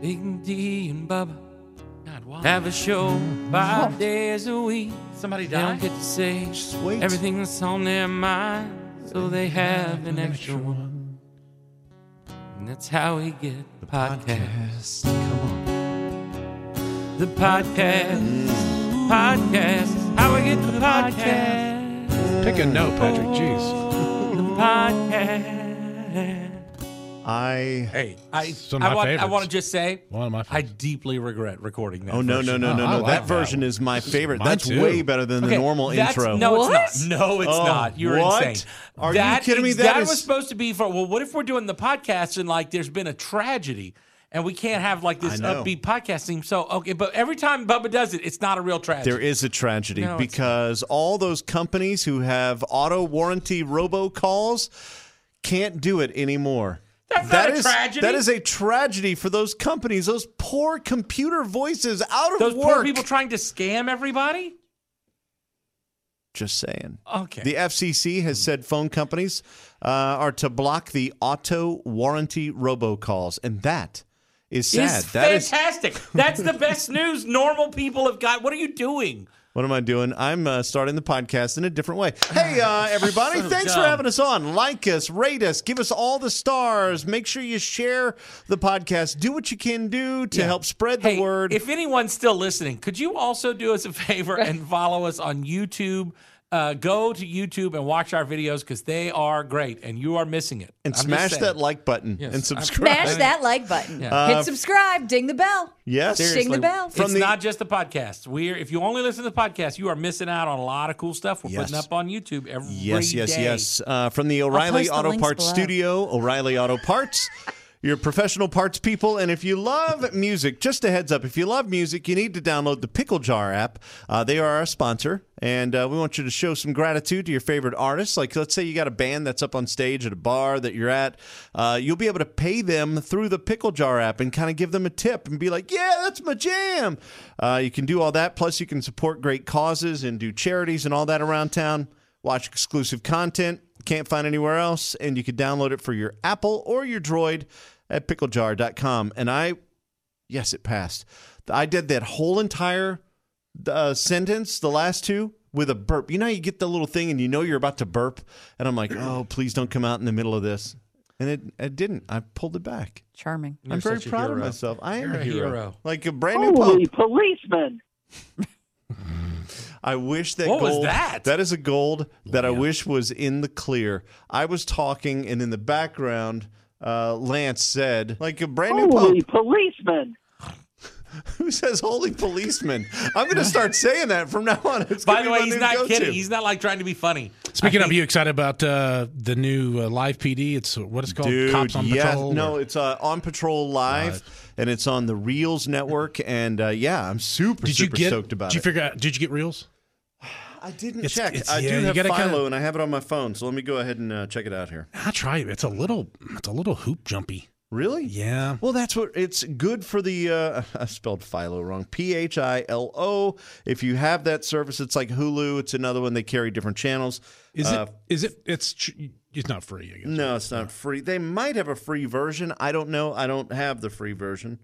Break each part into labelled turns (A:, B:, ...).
A: Big D and Bubba
B: God, why?
A: have a show 5 days a week.
B: Somebody
A: They don't
B: died?
A: get to say
C: Just wait.
A: everything that's on their mind, so they have an extra one. And that's how we get the podcast.
C: Come on.
A: The podcast. Podcast. How we get the podcast.
D: Take a note, Patrick. Jeez.
A: The podcast.
B: Hey, I
D: Some of my
B: want
D: favorites.
B: to just say,
D: One of my
B: I
D: favorites.
B: deeply regret recording that.
C: Oh, no.
B: version.
D: I like
C: That
D: that
C: version
D: one.
C: is my favorite.
D: Mine
C: That's
D: too.
C: way better than the
B: Okay,
C: normal
B: that's-
C: intro.
B: No,
E: What?
B: it's not. No, it's
C: Oh,
B: not. You're
C: what?
B: insane.
C: Are you kidding me?
B: That
C: That
B: was
C: is-
B: supposed to be for, well, what if we're doing the podcast and, like, there's been a tragedy and we can't have, like, this
C: I know.
B: upbeat podcast theme? So, okay, but every time Bubba does it, it's not a real tragedy.
C: There is a tragedy
B: No, it's
C: because all those companies who have auto warranty robocalls can't do it anymore.
B: That's not a tragedy.
C: That is a tragedy for those companies, those poor computer voices out of
B: Those
C: work.
B: poor people trying to scam everybody?
C: Just saying.
B: Okay.
C: The FCC has said phone companies are to block the auto warranty robocalls, and that is sad.
B: It's
C: That is.
B: fantastic. That's the best news normal people have got. What are you doing?
C: What am I doing? I'm starting the podcast in a different way. Hey, everybody.
B: So
C: Thanks for
B: dumb.
C: having us on. Like us, rate us, give us all the stars. Make sure you share the podcast. Do what you can do to help spread the
B: Hey,
C: word.
B: if anyone's still listening, could you also do us a favor and follow us on YouTube? Go to YouTube and watch our videos because they are great and you are missing it.
C: and
B: I'm just
C: smash
B: saying.
C: that like button
B: Yes,
C: and subscribe.
E: Smash that like button.
B: Yeah.
E: Hit subscribe. Ding the bell.
C: Yes.
E: Ding the bell.
C: From
B: It's
C: the-
B: not just the podcast. If you only listen to the podcast, you are missing out on a lot of cool stuff we're
C: Yes.
B: putting up on YouTube every day.
C: Yes. From the O'Reilly
E: post the
C: Auto
E: links
C: Parts
E: below.
C: Studio, O'Reilly Auto Parts. You're professional parts people, and if you love music, just a heads up, if you love music, you need to download the Pickle Jar app. They are our sponsor, and we want you to show some gratitude to your favorite artists. Like, let's say you got a band that's up on stage at a bar that you're at. You'll be able to pay them through the Pickle Jar app and kind of give them a tip and be like, yeah, that's my jam. You can do all that. Plus, you can support great causes and do charities and all that around town. Watch exclusive content. Can't find anywhere else, and you can download it for your Apple or your Droid at picklejar.com. And yes, it passed. I did that whole entire sentence, the last two, with a burp. You know how you get the little thing and you know you're about to burp? And I'm like, oh, please don't come out in the middle of this. And it didn't. I pulled it back.
E: Charming.
C: I'm very
B: such a
C: proud of
B: hero.
C: myself. I am
B: You're
C: a
B: a
C: hero.
B: hero.
C: Like a brand new
F: Holy
C: Pope.
F: policeman.
C: I wish that
B: What was
C: gold.
B: that?
C: That is a gold that I wish was in the clear. I was talking, and in the background, Lance said, like a brand new
F: Holy
C: Pope.
F: policeman.
C: Who says holy policeman? I'm going to start saying that from now on. It's
B: By
C: gonna
B: the
C: be
B: way,
C: my
B: he's
C: new
B: not
C: go-to.
B: kidding. He's not like trying to be funny.
D: Speaking of, you excited about the new live PD? It's what it's called,
C: Dude,
D: Cops on
C: yeah,
D: Patrol?
C: no,
D: or-
C: it's On Patrol Live, and it's on the Reels Network, and I'm super stoked about
D: Did you
C: it.
D: figure out? Did you get Reels?
C: I didn't
D: It's-
C: check.
D: it's-
C: I
D: yeah,
C: do
D: you
C: have
D: gotta
C: Philo,
D: kinda-
C: and I have it on my phone, so let me go ahead and check it out here.
D: I try it. It's a little hoop jumpy.
C: Really?
D: Yeah.
C: Well, that's what it's good for the. I spelled Philo wrong. PHILO. If you have that service, it's like Hulu. It's another one. They carry different channels.
D: Is it? It's not free. I guess.
C: No, it's not free. They might have a free version. I don't know. I don't have the free version.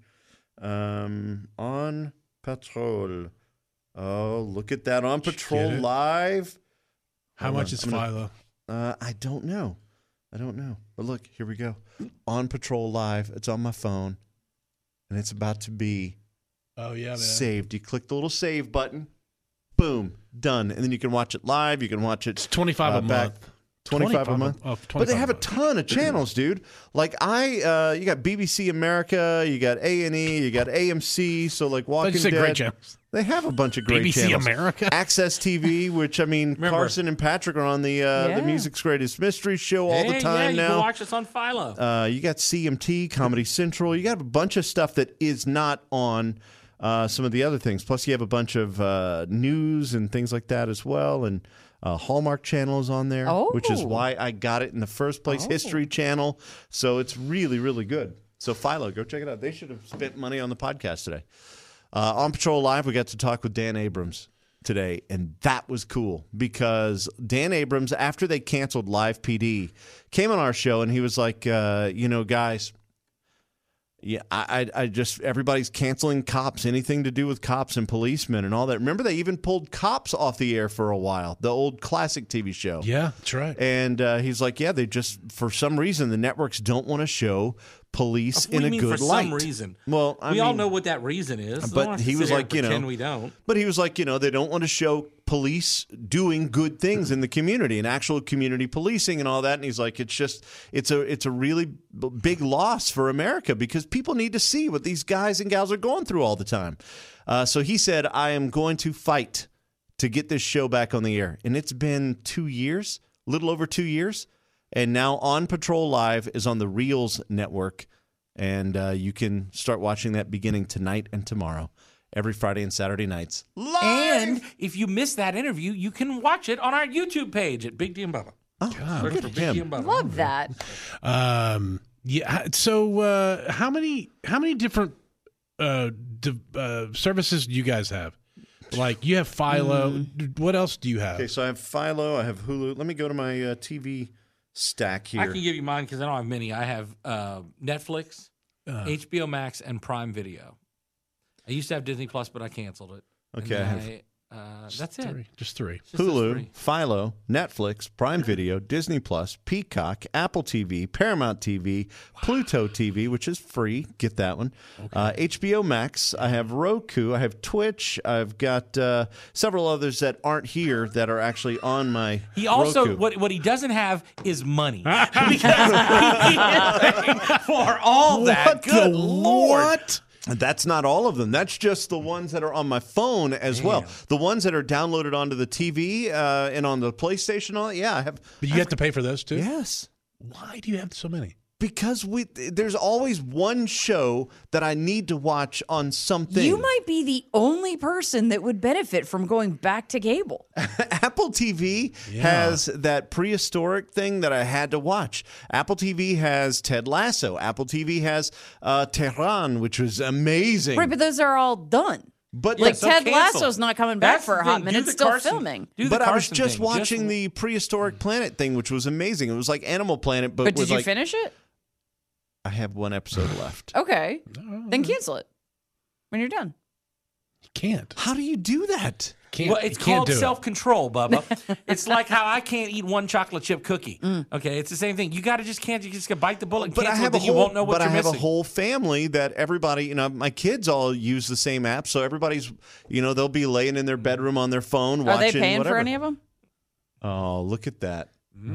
C: On Patrol. Oh, look at that. On Patrol
D: get it?
C: Live.
D: How
C: Hold
D: much
C: on.
D: is
C: I'm gonna-
D: Philo?
C: I don't know. But look, here we go. On Patrol Live. It's on my phone. And it's about to be
D: Oh yeah, man.
C: saved. You click the little save button. Boom. Done. And then you can watch it live. You can watch it.
D: It's $25 a
C: back.
D: month.
C: 25 a month.
D: Oh,
C: But they
D: 25
C: have a
D: month.
C: ton of channels, dude. Like you got BBC America, you got A&E, you got AMC. So like Walking
D: you said
C: Dead.
D: great channels.
C: They have a bunch of great
D: BBC
C: channels.
D: America?
C: Access TV, which I mean,
B: Remember-
C: Carson and Patrick are on the
E: Yeah.
C: Music's Greatest Mystery show all the
B: Yeah,
C: time
B: you
C: now.
B: can watch us on Philo.
C: You got CMT, Comedy Central. You got a bunch of stuff that is not on some of the other things. Plus, you have a bunch of news and things like that as well. And Hallmark Channel is on there, which is
E: Oh.
C: why I got it in the first place. History Channel. So it's really, really good. So Philo, go check it out. They should have spent money on the podcast today. On Patrol Live, we got to talk with Dan Abrams today, and that was cool because Dan Abrams, after they canceled Live PD, came on our show and he was like, guys, Yeah, I just everybody's canceling cops, anything to do with cops and policemen and all that. Remember, they even pulled Cops off the air for a while, the old classic TV show.
D: Yeah, that's right.
C: And he's like, yeah, they just, for some reason, the networks don't want to show police
B: What do
C: in
B: you
C: a
B: mean
C: good
B: for
C: light.
B: some reason?
C: Well,
B: we all know what that reason is.
C: but
B: Don't have to
C: he
B: sit
C: was
B: here
C: like,
B: and pretend
C: you know,
B: we don't.
C: But he was like, they don't want to show police doing good things in the community and actual community policing and all that. And he's like, it's a really big loss for America because people need to see what these guys and gals are going through all the time. So he said, I am going to fight to get this show back on the air. And it's been 2 years, a little over 2 years. And now On Patrol Live is on the Reels network. And you can start watching that beginning tonight and tomorrow, every Friday and Saturday nights. Live!
B: And if you missed that interview, you can watch it on our YouTube page at Big D and Bubba.
C: Oh,
B: Search
C: look
B: for
C: at
B: Big D
C: him.
B: and Bubba.
E: Love that.
D: Yeah. So, how many different services do you guys have? Like, you have Philo. What else do you have?
C: Okay, so I have Philo, I have Hulu. Let me go to my TV stack here.
B: I can give you mine because I don't have many. I have Netflix, HBO Max, and Prime Video. I used to have Disney Plus, but I canceled it.
C: Okay, I have
B: that's it.
D: Just three.
B: Just those
C: Hulu,
B: three.
C: Philo, Netflix, Prime Video, Disney Plus, Peacock, Apple TV, Paramount TV, Pluto TV, which is free. Get that one. HBO Max. I have Roku. I have Twitch. I've got several others that aren't here that are actually on my
B: He also
C: Roku.
B: what he doesn't have is money because he's paying for all that.
D: What
B: Good
D: the
B: Lord.
D: what?
C: That's not all of them. That's just the ones that are on my phone as well. The ones that are downloaded onto the TV and on the PlayStation. All that, yeah, I have.
D: But you have to pay for those too?
C: Yes.
D: Why do you have so many?
C: Because there's always one show that I need to watch on something.
E: You might be the only person that would benefit from going back to cable.
C: Apple TV has that prehistoric thing that I had to watch. Apple TV has Ted Lasso. Apple TV has Tehran, which was amazing.
E: Right, but those are all done.
C: But
E: Like
B: so
E: Ted
B: cancel.
E: Lasso's not coming back
B: That's
E: for
B: the
E: a hot
B: thing.
E: minute.
B: Do the
E: It's still
B: Carson-
E: filming.
B: do the
C: but I was
B: Carson
C: just
B: thing.
C: watching the Prehistoric Planet thing, which was amazing. It was like Animal Planet, but
E: But did
C: with
E: you
C: like,
E: finish it?
C: I have one episode left.
E: Okay. Then cancel it when you're done.
D: You can't.
C: How do you do that?
D: Can't.
B: Well, it's
D: you can't
B: called
D: do it.
B: self-control, Bubba. It's like how I can't eat one chocolate chip cookie. Okay, it's the same thing. You got to just can't. You just got to bite the bullet and
C: But I
B: cancel
C: have
B: it.
C: a
B: Then
C: whole,
B: you won't know what
C: but
B: you're
C: I have
B: missing.
C: a whole family that everybody, my kids all use the same app, so everybody's, they'll be laying in their bedroom on their phone
E: Are
C: watching
E: they paying
C: whatever.
E: for any of them?
C: Oh, look at that.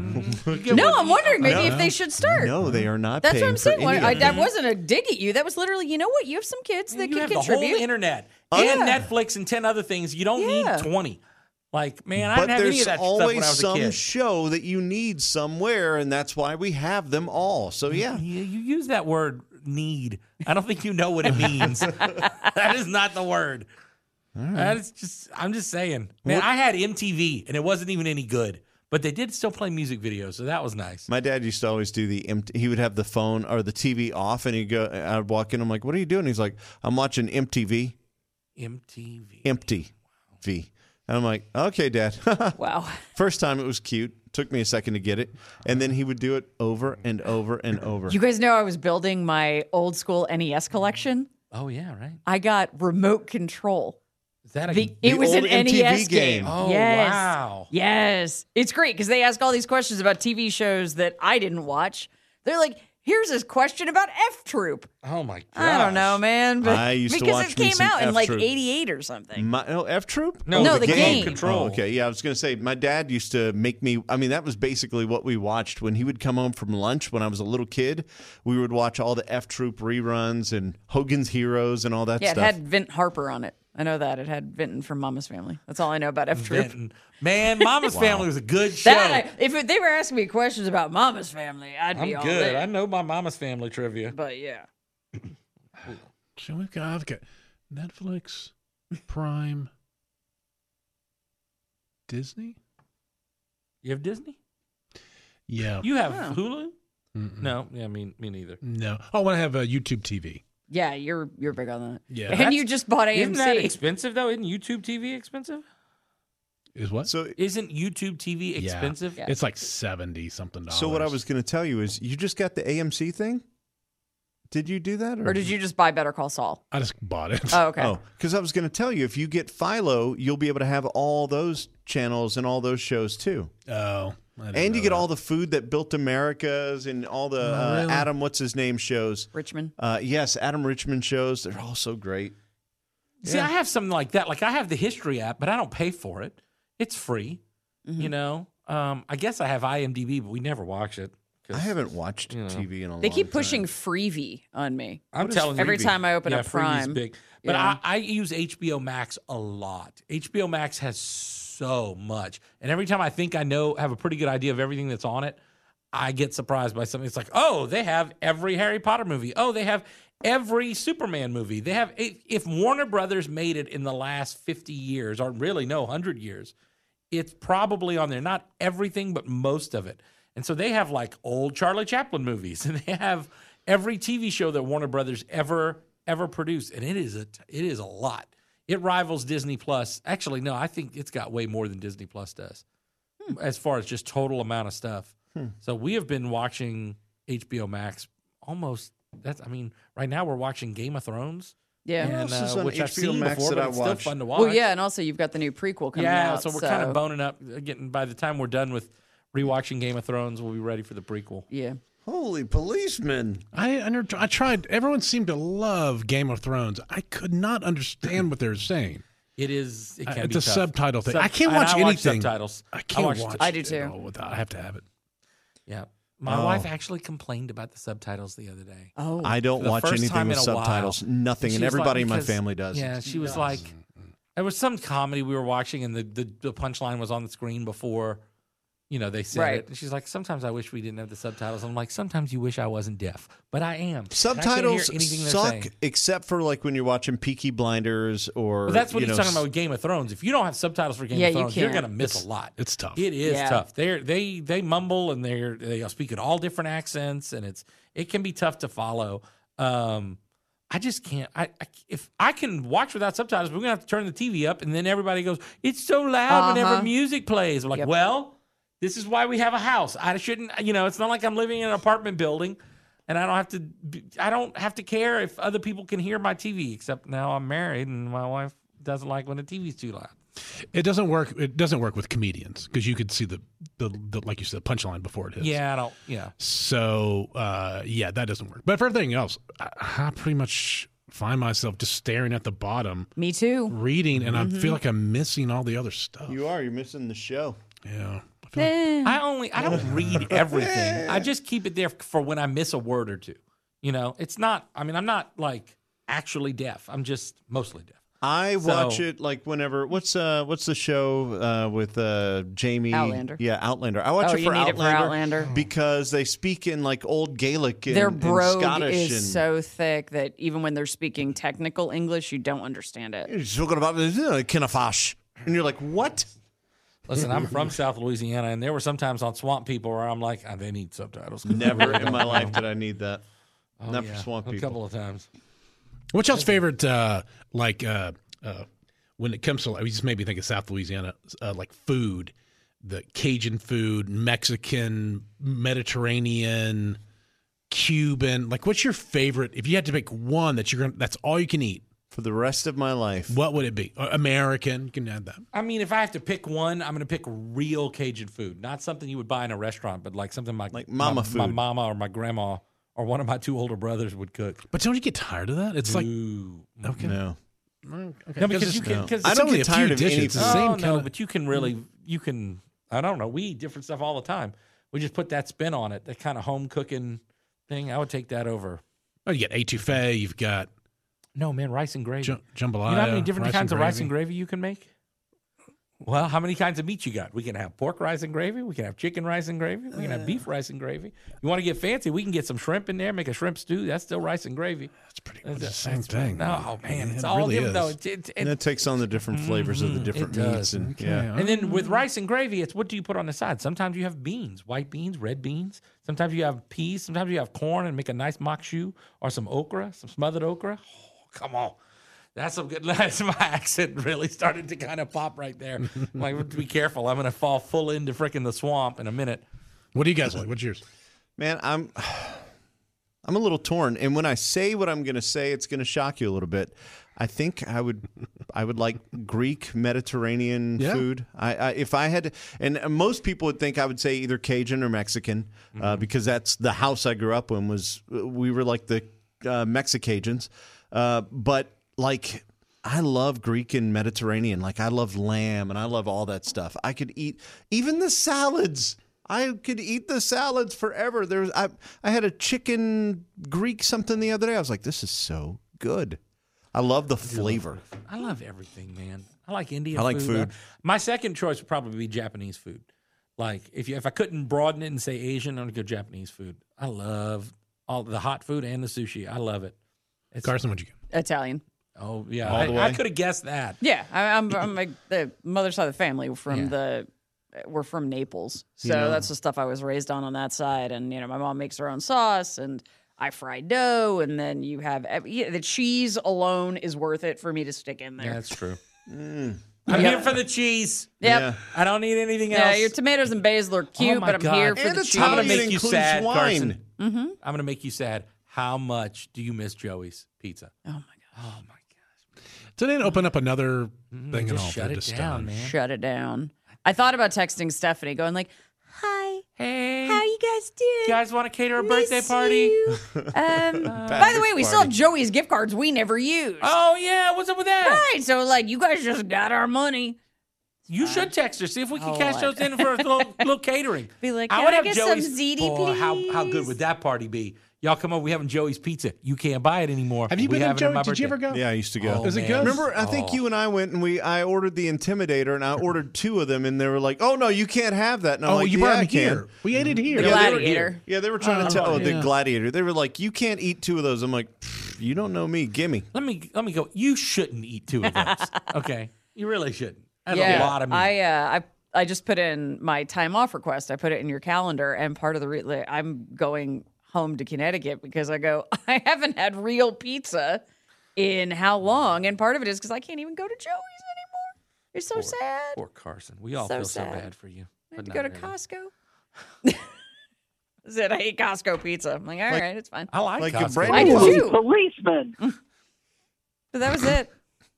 E: No, I'm wondering maybe if they should start.
C: No, they are not
E: That's
C: paying
E: what I'm
C: for
E: saying.
C: any of
E: That
C: them.
E: wasn't a dig at you. That was literally, you know what? You have some kids that
B: you
E: can
B: have the
E: contribute.
B: whole internet
E: Yeah.
B: and Netflix and 10 other things. You don't
E: Yeah.
B: need 20. Like, man, I
C: But
B: didn't have any
C: there's
B: of that stuff when I
C: always
B: was a
C: some
B: kid.
C: show that you need somewhere, and that's why we have them all. So, yeah.
B: You use that word need. I don't think you know what it means. That is not the word. That is just. I'm just saying. Man, I had MTV and it wasn't even any good, but they did still play music videos, so that was nice.
C: My dad used to always do he would have the phone or the TV off, and he'd go, I'd walk in, I'm like, what are you doing? He's like, I'm watching MTV.
B: MTV.
C: Empty V. And I'm like, okay, Dad.
E: Wow.
C: First time it was cute. Took me a second to get it. And then he would do it over and over and over.
E: You guys know I was building my old school NES collection.
B: Oh yeah, right.
E: I got remote control.
B: Is that a
E: It was
C: old
E: an
C: MTV
E: NES
C: game.
B: Oh,
E: yes.
B: wow.
E: Yes. It's great because they ask all these questions about TV shows that I didn't watch. They're like, here's this question about F Troop.
B: Oh my god.
E: I don't know, man. But
C: I used to
E: because
C: watch
E: it
C: me
E: came
C: some
E: out in
C: F
E: like
C: Troop.
E: 88 or something.
C: F Troop?
E: No, the game.
B: Control.
C: Oh, okay. Yeah, I was going to say, my dad used to make me, that was basically what we watched. When he would come home from lunch when I was a little kid, we would watch all the F Troop reruns and Hogan's Heroes and all that
E: Yeah,
C: stuff.
E: it had Vint Harper on it. I know that. It had Vinton from Mama's Family. That's all I know about F Troop.
B: Benton. Man, Mama's Family was a good show.
E: If they were asking me questions about Mama's Family, I'd be
B: I'm
E: all
B: good.
E: there.
B: I know my Mama's Family trivia.
E: But yeah.
D: So I've got Netflix, Prime, Disney.
B: You have Disney?
D: Yeah.
B: You have Hulu? No, yeah, me neither.
D: No. Oh, I have a YouTube TV.
E: Yeah, you're big on that.
D: Yeah.
E: And
B: That's-
E: you just bought AMC.
B: Isn't that expensive though? Isn't YouTube TV expensive?
D: Is what?
C: So,
B: Isn't YouTube TV
D: Yeah.
B: expensive?
E: Yeah.
D: It's like $70 something.
C: so what I was going to tell you is you just got the AMC thing? Did you do that?
E: Or did you just buy Better Call Saul?
D: I just bought it.
E: Oh, okay.
C: Oh, because I was going to tell you, if you get Philo, you'll be able to have all those channels and all those shows too.
D: Oh. I didn't
C: And you
D: know
C: get
D: that.
C: all the food that built Americas and all the
D: really?
C: Adam, what's his name shows.
E: Richmond.
C: Yes, Adam Richmond shows. They're all so great.
B: See, I have something like that. Like I have the history app, but I don't pay for it. It's free. You know, I guess I have IMDb, but we never watch it.
C: I haven't watched TV in a long time.
E: They keep pushing Freevee on me.
B: I'm telling you,
E: Every time I open up
B: Freevee's
E: Prime.
B: big. But
E: Yeah.
B: I use HBO Max a lot. HBO Max has so much, and every time I think I have a pretty good idea of everything that's on it, I get surprised by something. It's like, oh, they have every Harry Potter movie. Oh, they have every Superman movie. They have. If Warner Brothers made it in the last 50 years, or really 100 years, it's probably on there. Not everything, but most of it. And so they have like old Charlie Chaplin movies, and they have every TV show that Warner Brothers ever produced, and it is a lot. It rivals Disney Plus. Actually, no, I think it's got way more than Disney Plus does, as far as just total amount of stuff. So we have been watching HBO Max almost. Right now we're watching Game of Thrones.
E: Yeah.
B: And,
C: else is on
B: which I've
C: HBO
B: seen
C: Max
B: before,
C: that
B: but
C: I
B: it's still
C: watched?
B: fun to watch.
E: Well, yeah, and also you've got the new prequel coming out.
B: So we're kind of boning up. Getting by the time we're done with rewatching Game of Thrones, we'll be ready for the prequel.
E: Yeah.
C: Holy policeman.
D: I tried. Everyone seemed to love Game of Thrones. I could not understand what they were saying.
B: It can
D: It's
B: be
D: a
B: tough.
D: subtitle thing. I can't
B: and
D: watch
B: I
D: anything.
B: subtitles.
D: I can't
B: watch
D: watch.
E: I do
D: it
E: too.
D: all without. I have to have it.
B: Yeah. My wife actually complained about the subtitles the other day.
E: Oh.
C: I don't
B: For the
C: watch
B: first
C: anything
B: time
C: with
B: in a while.
C: subtitles. Nothing.
B: She
C: And
B: was
C: everybody in my
B: because-
C: family does.
B: Yeah, she was like, there was some comedy we were watching, and the punchline was on the screen before, they said
E: Right.
B: it. And she's like, sometimes I wish we didn't have the subtitles. I'm like, sometimes you wish I wasn't deaf, but I am.
C: Subtitles
B: And I can't hear anything they're
C: suck,
B: saying.
C: except for like when you're watching Peaky Blinders or.
B: Well, that's what he's talking
C: s-
B: about with Game of Thrones. If you don't have subtitles for Game
E: Yeah,
B: of
E: you
B: Thrones, you're
E: can't.
B: going to miss a lot.
D: It's tough.
B: It is
E: Yeah.
B: tough. They mumble and they speak in all different accents, and it can be tough to follow. I just can't. If I can watch without subtitles, we're gonna have to turn the TV up, and then everybody goes, "It's so loud whenever music plays." I'm like,
E: Yep.
B: well, this is why we have a house. I shouldn't. It's not like I'm living in an apartment building, and I don't have to care if other people can hear my TV. Except now I'm married, and my wife doesn't like when the TV's too loud.
D: It doesn't work. It doesn't work with comedians because you could see the like you said punchline before it hits.
B: Yeah, I don't. Yeah.
D: So that doesn't work. But for everything else, I pretty much find myself just staring at the bottom,
E: Me too.
D: reading, and I feel like I'm missing all the other stuff.
C: You're missing the show.
D: Yeah. I feel like
B: I don't read everything. I just keep it there for when I miss a word or two. It's not. I'm not like actually deaf. I'm just mostly deaf.
C: I watch it like whenever. What's the show with Jamie?
E: Outlander.
C: Yeah, Outlander. I watch
E: Oh,
C: it
E: you
C: for
E: need it for Outlander?
C: because they speak in like old Gaelic and,
E: Their
C: and
E: brogue
C: Scottish.
E: is so thick that even when they're speaking technical English, you don't understand it.
C: You're talking about Kinnafash, and you're like, what?
B: Listen, I'm from South Louisiana, and there were sometimes on Swamp People where I'm like, they need subtitles.
C: Never in my life did I need that.
B: Oh,
C: Not
B: yeah,
C: for Swamp
B: a
C: People.
B: couple of times.
D: What's y'all's favorite, when it comes to, like, you just made me think of South Louisiana, like food, the Cajun food, Mexican, Mediterranean, Cuban. Like, what's your favorite? If you had to pick one that's all you can eat,
C: For the rest of my life.
D: what would it be? American, you can add that.
B: I mean, if I have to pick one, I'm going to pick real Cajun food, not something you would buy in a restaurant, but like something
C: Like mama
B: my
C: food.
B: mama or my grandma or one of my two older brothers would cook.
D: But don't you get tired of that? It's like,
B: Ooh.
D: okay.
C: No.
D: Okay.
B: No, because
D: it's-
B: you can. Because
C: I
D: it's
C: don't
D: only
C: get
D: a few
C: tired of
D: dishes.
C: any
D: It's the
C: food.
D: same
B: no,
D: kind of.
B: but you can really, I don't know. We eat different stuff all the time. We just put that spin on it, that kind of home cooking thing. I would take that over.
D: Oh, you got etouffee. You've got
B: No, man, rice and gravy.
D: jambalaya.
B: You know how many different
D: rice
B: kinds
D: and
B: of rice
D: gravy?
B: and gravy you can make? Well, how many kinds of meat you got? We can have pork rice and gravy. We can have chicken rice and gravy. We can have beef rice and gravy. You want to get fancy? We can get some shrimp in there, make a shrimp stew. That's still rice and gravy.
D: It's pretty much the same thing.
B: No, man, it's
D: It
B: all
D: really
B: different, though.
D: is.
C: And that takes on the different flavors of the different
B: it does.
C: meats. And,
D: Okay.
C: yeah.
B: And then with rice and gravy, it's what do you put on the side? Sometimes you have beans, white beans, red beans. Sometimes you have peas. Sometimes you have corn and make a nice makshu or some okra, some smothered okra. Oh, come on. That's some good. That's my accent really started to kind of pop right there. I'm like, be careful. I'm going to fall full into frickin' the swamp in a minute.
D: What do you guys like? What's yours?
C: Man, I'm a little torn. And when I say what I'm going to say, it's going to shock you a little bit. I think I would like Greek Mediterranean food. If I had, and most people would think I would say either Cajun or Mexican, because that's the house I grew up in. We were like the Mexicajans, but like I love Greek and Mediterranean. Like I love lamb and I love all that stuff. I could eat even the salads. I could eat the salads forever. I had a chicken Greek something the other day. I was like, this is so good. I love the flavor.
B: I love everything, man. I like Indian
C: I like food.
B: My second choice would probably be Japanese food. Like if I couldn't broaden it and say Asian, I'm gonna go Japanese food. I love all the hot food and the sushi. I love it.
D: Carson, what'd you get?
E: Italian.
B: Oh yeah,
C: All the way?
B: I could have guessed that.
E: Yeah, I'm like the mother side of the family we're from Naples, so that's the stuff I was raised on that side. And my mom makes her own sauce, and I fry dough, and then you have the cheese alone is worth it for me to stick in there.
B: Yeah, that's true. I'm here for the cheese.
E: Yep.
C: Yeah.
B: I don't need anything
E: Yeah,
B: else.
E: your tomatoes and basil are cute,
B: my
E: but I'm
B: God.
E: here for
C: And
E: the
C: it's
E: cheese.
B: I'm gonna
C: Italian
B: make you
C: includes
B: sad,
C: wine.
B: Carson.
E: Mm-hmm.
B: I'm gonna make you sad. How much do you miss Joey's pizza?
E: Oh my god!
B: Oh my gosh.
D: So they didn't open up another thing at
B: Just
D: all.
B: shut
D: They're
B: it
D: just
B: down,
D: done.
B: man.
E: Shut it down. I thought about texting Stephanie, going like, "Hi,
B: Hey,
E: how you guys doing?
B: you guys want to cater a
E: Miss
B: birthday party?
E: you." By the way, we still have Joey's gift cards we never used.
B: Oh yeah, what's up with that?
E: Right, so like you guys just got our money.
B: You should text her, see if we can
E: Oh,
B: cash
E: what?
B: those in for a little catering.
E: Be like,
B: I
E: "Can
B: would
E: I
B: have
E: get some
B: Joey's.
E: ziti,
B: Boy, how good
E: please?"
B: would that party be? Y'all come over, we having Joey's Pizza. You can't buy it anymore.
D: Have you
B: We
D: been
B: have
D: to
B: it on
D: Joey?
B: my
D: Did you ever
B: birthday.
D: go?
C: Yeah, I used to go.
B: Oh,
D: Is it
B: man.
D: good?
C: Remember, I think you and I went and I ordered the Intimidator, and I ordered 2 of them, and they were like, "Oh no, you can't have that." And I'm
D: Oh,
C: like,
D: you
C: "Yeah,
D: brought
C: I
D: them
C: can."
D: here. We ate it here.
E: The
C: Yeah, they were
E: Gladiator.
C: Yeah, they were trying to tell the
D: yeah.
C: Gladiator. They were like, "You can't eat 2 of those." I'm like, "You don't know me. Gimme."
B: Let me go. You shouldn't eat 2 of those. Okay, you really shouldn't. That's a lot of meat.
E: I just put in my time off request. I put it in your calendar, and part of the I'm going home to Connecticut because I haven't had real pizza in how long, and part of it is because I can't even go to Joey's anymore. It's so sad.
B: Poor Carson. We all
E: So
B: feel so
E: sad.
B: bad for you.
E: I had
B: but
E: to go
B: not
E: to
B: really.
E: Costco. Said I hate Costco pizza. I'm like, all right, it's fine.
B: I like
C: Like
B: Costco.
C: a brand
E: I
C: new
E: do too.
F: Policeman.
E: But that was it.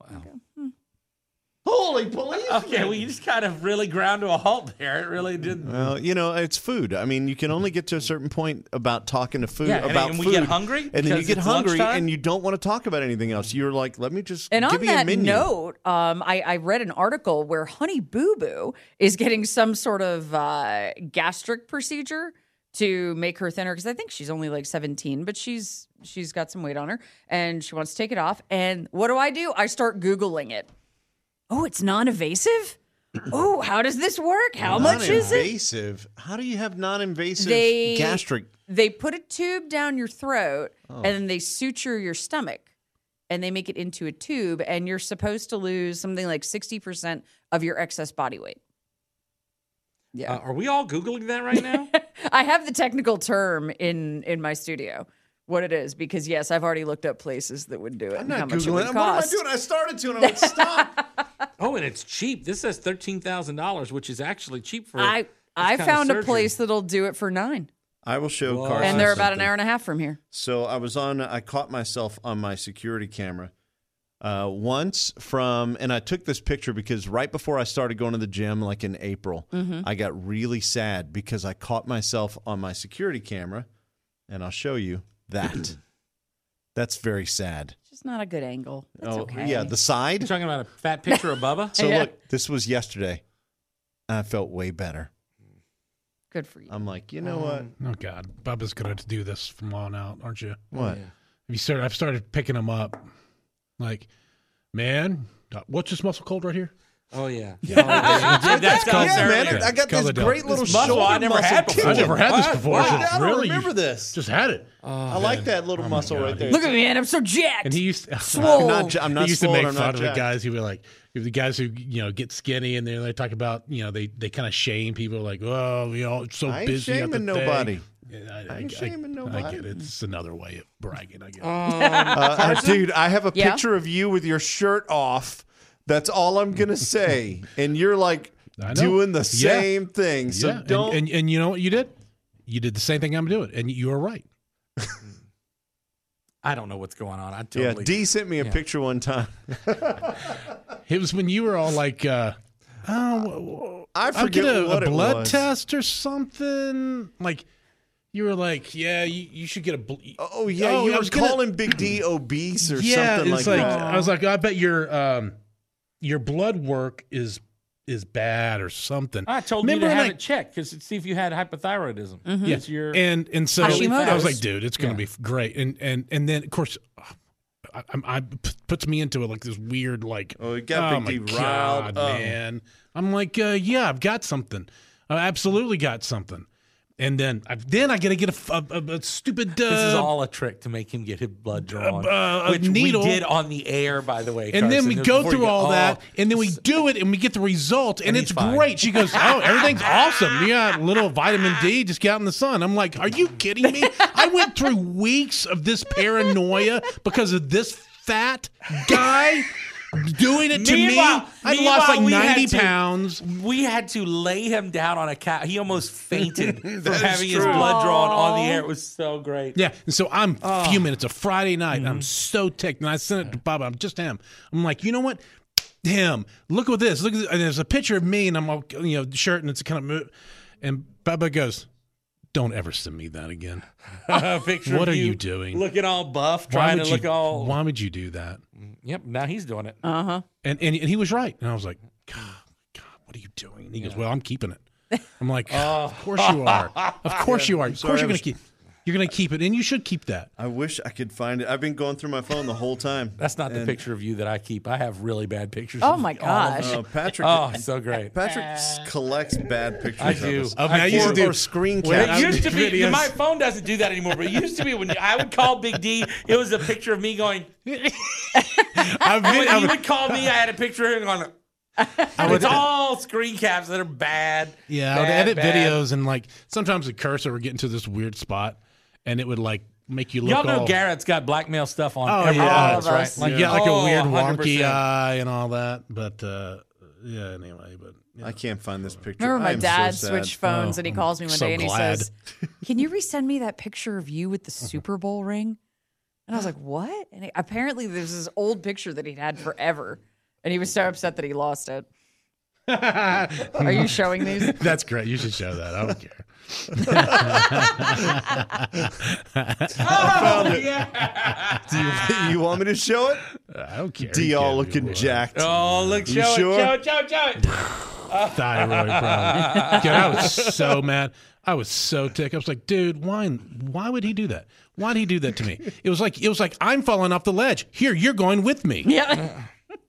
C: Holy police!
B: Okay, well, you just kind of really ground to a halt there. It really did.
C: Well, it's food. I mean, you can only get to a certain point about talking to food.
B: Yeah, and
C: about
B: then
C: food,
B: we get hungry
C: and then you
B: because
C: get
B: it's
C: hungry,
B: lunchtime?
C: and you don't want to talk about anything else. You're like, "Let me just
E: And
C: give
E: on
C: me a
E: that
C: menu."
E: note, I read an article where Honey Boo Boo is getting some sort of gastric procedure to make her thinner because I think she's only like 17, but she's got some weight on her and she wants to take it off. And what do? I start Googling it. Oh, it's non-invasive? Oh, how does this work? How much is it?
C: Non-invasive. How do you have non-invasive
E: They-
C: gastric?
E: They put a tube down your throat
C: Oh.
E: and then they suture your stomach and they make it into a tube and you're supposed to lose something like 60% of your excess body weight. Yeah.
B: Are we all Googling that right now?
E: I have the technical term in my studio, what it is, because yes, I've already looked up places that would do it
C: I'm
E: and
C: not
E: how much it
C: Googling.
E: would
C: What am I
E: cost.
C: doing? I started to, and I would stop.
B: Oh, and it's cheap. This says $13,000, which is actually cheap for.
E: I
B: this kind of
E: found a
B: surgery.
E: place that'll do it for $9,
C: I will show
B: Whoa.
C: Carson.
E: and they're about an
C: something.
E: hour and a half from here.
C: So I caught myself on my security camera once and I took this picture because right before I started going to the gym, like in April, I got really sad because I caught myself on my security camera, and I'll show you that. That's very sad.
E: It's just not a good angle. That's okay.
C: Yeah, the side.
B: You're talking about a fat picture of Bubba?
C: So
E: Yeah.
C: look, this was yesterday. I felt way better.
E: Good for you.
C: I'm like, you know what?
D: Oh God, Bubba's gonna do this from on out, aren't you?
C: What?
D: I've started picking him up. Like, man, what's this muscle called right here?
B: Oh, yeah. That's
C: Yeah, man,
B: earlier.
C: I got
D: It's called
C: this
D: a delt.
C: great little
B: This muscle
C: shoulder
B: I never
C: muscle
B: had before.
C: kicking.
D: I never had this
B: What?
D: before.
B: Wow.
D: It's
C: I don't
D: really,
C: remember this.
D: Just had it.
C: I like that little muscle
D: God.
C: right there.
E: Look at me, man. I'm so jacked.
D: And he used
E: Swole.
C: I'm not
D: he used to
C: swole,
D: make
C: I'm
D: fun
C: not
D: of the
C: jacked.
D: guys who were like, the guys who get skinny and they talk about they kind of shame people like, oh, it's so
C: I ain't
D: busy. at the
C: shaming nobody.
D: thing. Yeah,
C: I ain't shaming
D: I
C: nobody.
D: get it. It's another way of bragging. I guess.
C: Dude, I have a
E: Yeah?
C: picture of you with your shirt off. That's all I'm gonna say, and you're like
D: I know.
C: doing the
D: Yeah.
C: same thing. So
D: yeah,
C: don't.
D: and you know what you did? You did the same thing I'm doing, and you were right.
B: I don't know what's going on. I
C: Yeah,
B: totally.
C: D sent me a picture one time.
D: It was when you were all like,
C: I
D: I'll
C: forget
D: get
C: what
D: a
C: it
D: blood
C: was.
D: test or something. Like, you were like, yeah, you should get a.
C: Oh yeah, you
D: I
C: were
D: was gonna-
C: calling Big D obese or
D: yeah,
C: something
D: it's
C: like
D: like
C: that.
D: I was like, I bet your blood work is bad or something.
B: I told you
D: Remember,
B: to have
D: like-
B: it checked because to see if you had hypothyroidism.
D: Yeah,
B: It's your
D: and so
E: Hashimoto's.
D: I was like, dude, it's going to
B: Yeah.
D: be great. And then of course, I puts me into it like this weird like,
C: Oh, you got
D: my
C: Big D riled
D: God,
C: up.
D: man. I'm like, yeah, I've got something. I absolutely got something. And then I got to get a stupid.
B: This is all a trick to make him get his blood drawn,
D: a
B: which
D: needle.
B: we did on the air, by the way.
D: And then
B: Carson.
D: we
B: It was
D: go
B: before you
D: through
B: got-
D: all that,
B: Oh,
D: and then we do it, and we get the result, and
B: And
D: it's
B: he's fine.
D: great. She goes, "Oh, everything's awesome. Yeah, little vitamin D, just get out in the sun." I'm like, "Are you kidding me?" I went through weeks of this paranoia because of this fat guy doing it to me.
B: Meanwhile-
D: I lost like
B: meanwhile, we had
D: 90
B: to-
D: pounds.
B: We had to lay him down on a couch. He almost fainted from
C: That is
B: having his
C: true.
B: blood drawn on the air. It was so great.
D: Yeah, and so I'm fuming. It's a Friday night, and I'm so ticked. And I sent it to Bubba. I'm just him. I'm like, you know what? Him. Look at this. Look at this. And there's a picture of me, and I'm all, shirt, and it's kind of. And Bubba goes, "Don't ever send me that again."
B: A picture
D: What
B: of
D: are you doing?
B: Looking all buff,
D: Why
B: trying
D: would
B: to
D: you?
B: look all.
D: Why would you do that?
B: Yep. Now he's doing it.
E: Uh-huh.
D: And he was right. And I was like, God, what are you doing? And he goes, "Well, I'm keeping it." I'm like, "Of course you are. Of course you are. Of course you're going to keep. You're going to keep it, and you should keep that."
C: I wish I could find it. I've been going through my phone the whole time.
B: That's not the picture of you that I keep. I have really bad pictures.
E: Oh
B: of
E: my
B: all of
E: gosh.
B: them.
C: Patrick.
B: Oh, so great.
C: Patrick collects bad pictures.
B: I
C: of
B: do.
C: us.
D: I mean, I used to do
C: or screen
B: It
C: caps.
B: used to be.
D: videos.
B: My phone doesn't do that anymore, but it used to be when I would call Big D. It was a picture of me going.
D: I've been,
B: When he
D: I've-
B: would call me, I had a picture of him going. It's all screen caps that are bad.
D: Yeah, I would
B: bad,
D: edit
B: bad.
D: videos, and like sometimes the cursor would get into this weird spot, and it would like make you look
B: Y'all know
D: all,
B: Garrett's got blackmail stuff on
D: Oh,
B: every
D: yeah.
B: one
E: All
B: of
E: of
B: us, right?
E: us.
D: like like a
B: Oh,
D: weird
B: 100%.
D: wonky eye and all that. But yeah, anyway, but
C: I can't find this picture.
E: Remember
C: I
E: my
C: am
E: dad
C: so sad.
E: switched phones and he calls me one
D: so
E: day and he
D: glad.
E: says, "Can you resend me that picture of you with the Super Bowl ring?" And I was like, "What?" And apparently there's this old picture that he'd had forever. And he was so upset that he lost it. Are you showing these?
D: that's great. You should show that. I don't care.
C: Do you want me to show it?
D: I don't care.
C: D
D: You
C: all
D: can
C: looking
D: do it.
C: jacked.
B: Oh, look,
C: You
B: show
C: sure?
B: it, show it.
D: Thyroid problem. Dude, I was so mad. I was so ticked. I was like, dude, why would he do that? Why did he do that to me? It was like I'm falling off the ledge. Here, you're going with me.
E: Yeah.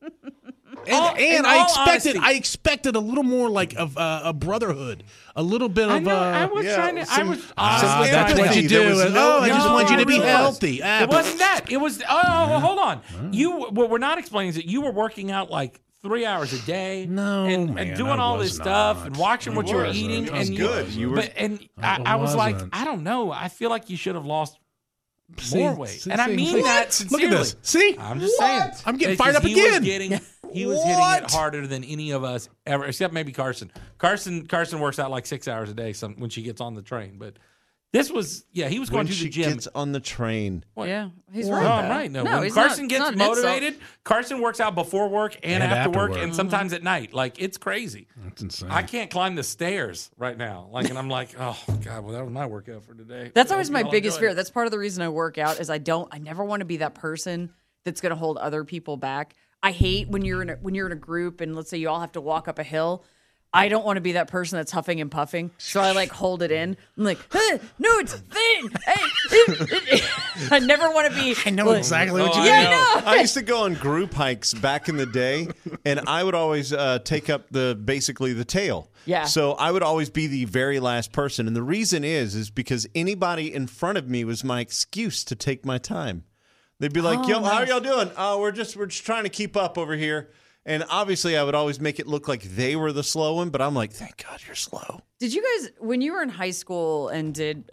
D: And
B: in
D: I
B: all
D: expected a little more like of a brotherhood, a little bit
B: I
D: of.
B: know. I was
C: yeah,
B: trying to. I
C: some-
B: was.
C: some
D: That's what
C: empathy.
D: you
C: There
D: do.
C: was no-
D: I just
B: No,
D: want you to
B: it
D: be
B: really was.
D: healthy.
B: It wasn't that. It was. Oh, hold on. What we're not explaining is that you were working out like 3 hours a day.
D: No,
B: and
D: man,
B: doing
D: I
B: all this
D: was
B: stuff
D: not.
B: and watching what you were
C: wasn't.
B: eating.
C: It was
B: and
C: good. You were-
B: But I was like,
D: wasn't.
B: I don't know. I feel like you should have lost
D: See,
B: more weight,
D: see,
B: and I
D: see,
B: mean
D: see.
B: that
D: Look
B: sincerely.
D: at this. See,
B: I'm just saying.
D: I'm getting
B: Because
D: fired up again.
B: He was hitting it harder than any of us ever, except maybe Carson. Carson works out like 6 hours a day when she gets on the train. But this was, he was going
C: When
B: to
C: she
B: the gym.
C: gets on the train.
E: Yeah. He's
B: No,
E: right.
B: I'm
E: though.
B: right. No,
E: No,
B: when
E: he's
B: Carson
E: not,
B: gets
E: it's not an insult.
B: motivated, Carson works out before work and
D: And
B: after
D: after
B: work,
D: work.
B: and sometimes at night. Like, it's crazy.
D: That's insane.
B: I can't climb the stairs right now. Like, and I'm like, oh God, well, that was my workout for today.
E: That's
B: I
E: always
B: hope
E: my
B: y'all
E: biggest
B: enjoy
E: fear.
B: it.
E: That's part of the reason I work out is I never want to be that person that's going to hold other people back. I hate when you're in a group and let's say you all have to walk up a hill. I don't want to be that person that's huffing and puffing. So I like hold it in. I'm like, hey, no, it's thin. Hey. I never want to be.
D: I know exactly what you
B: Oh,
D: mean.
B: I know.
C: I used to go on group hikes back in the day, and I would always take up basically the tail.
E: Yeah.
C: So I would always be the very last person, and the reason is because anybody in front of me was my excuse to take my time. They'd be like, "Yo, how are y'all doing? We're just trying to keep up over here." And obviously, I would always make it look like they were the slow one, but I'm like, "Thank God you're slow."
E: Did you guys, when you were in high school and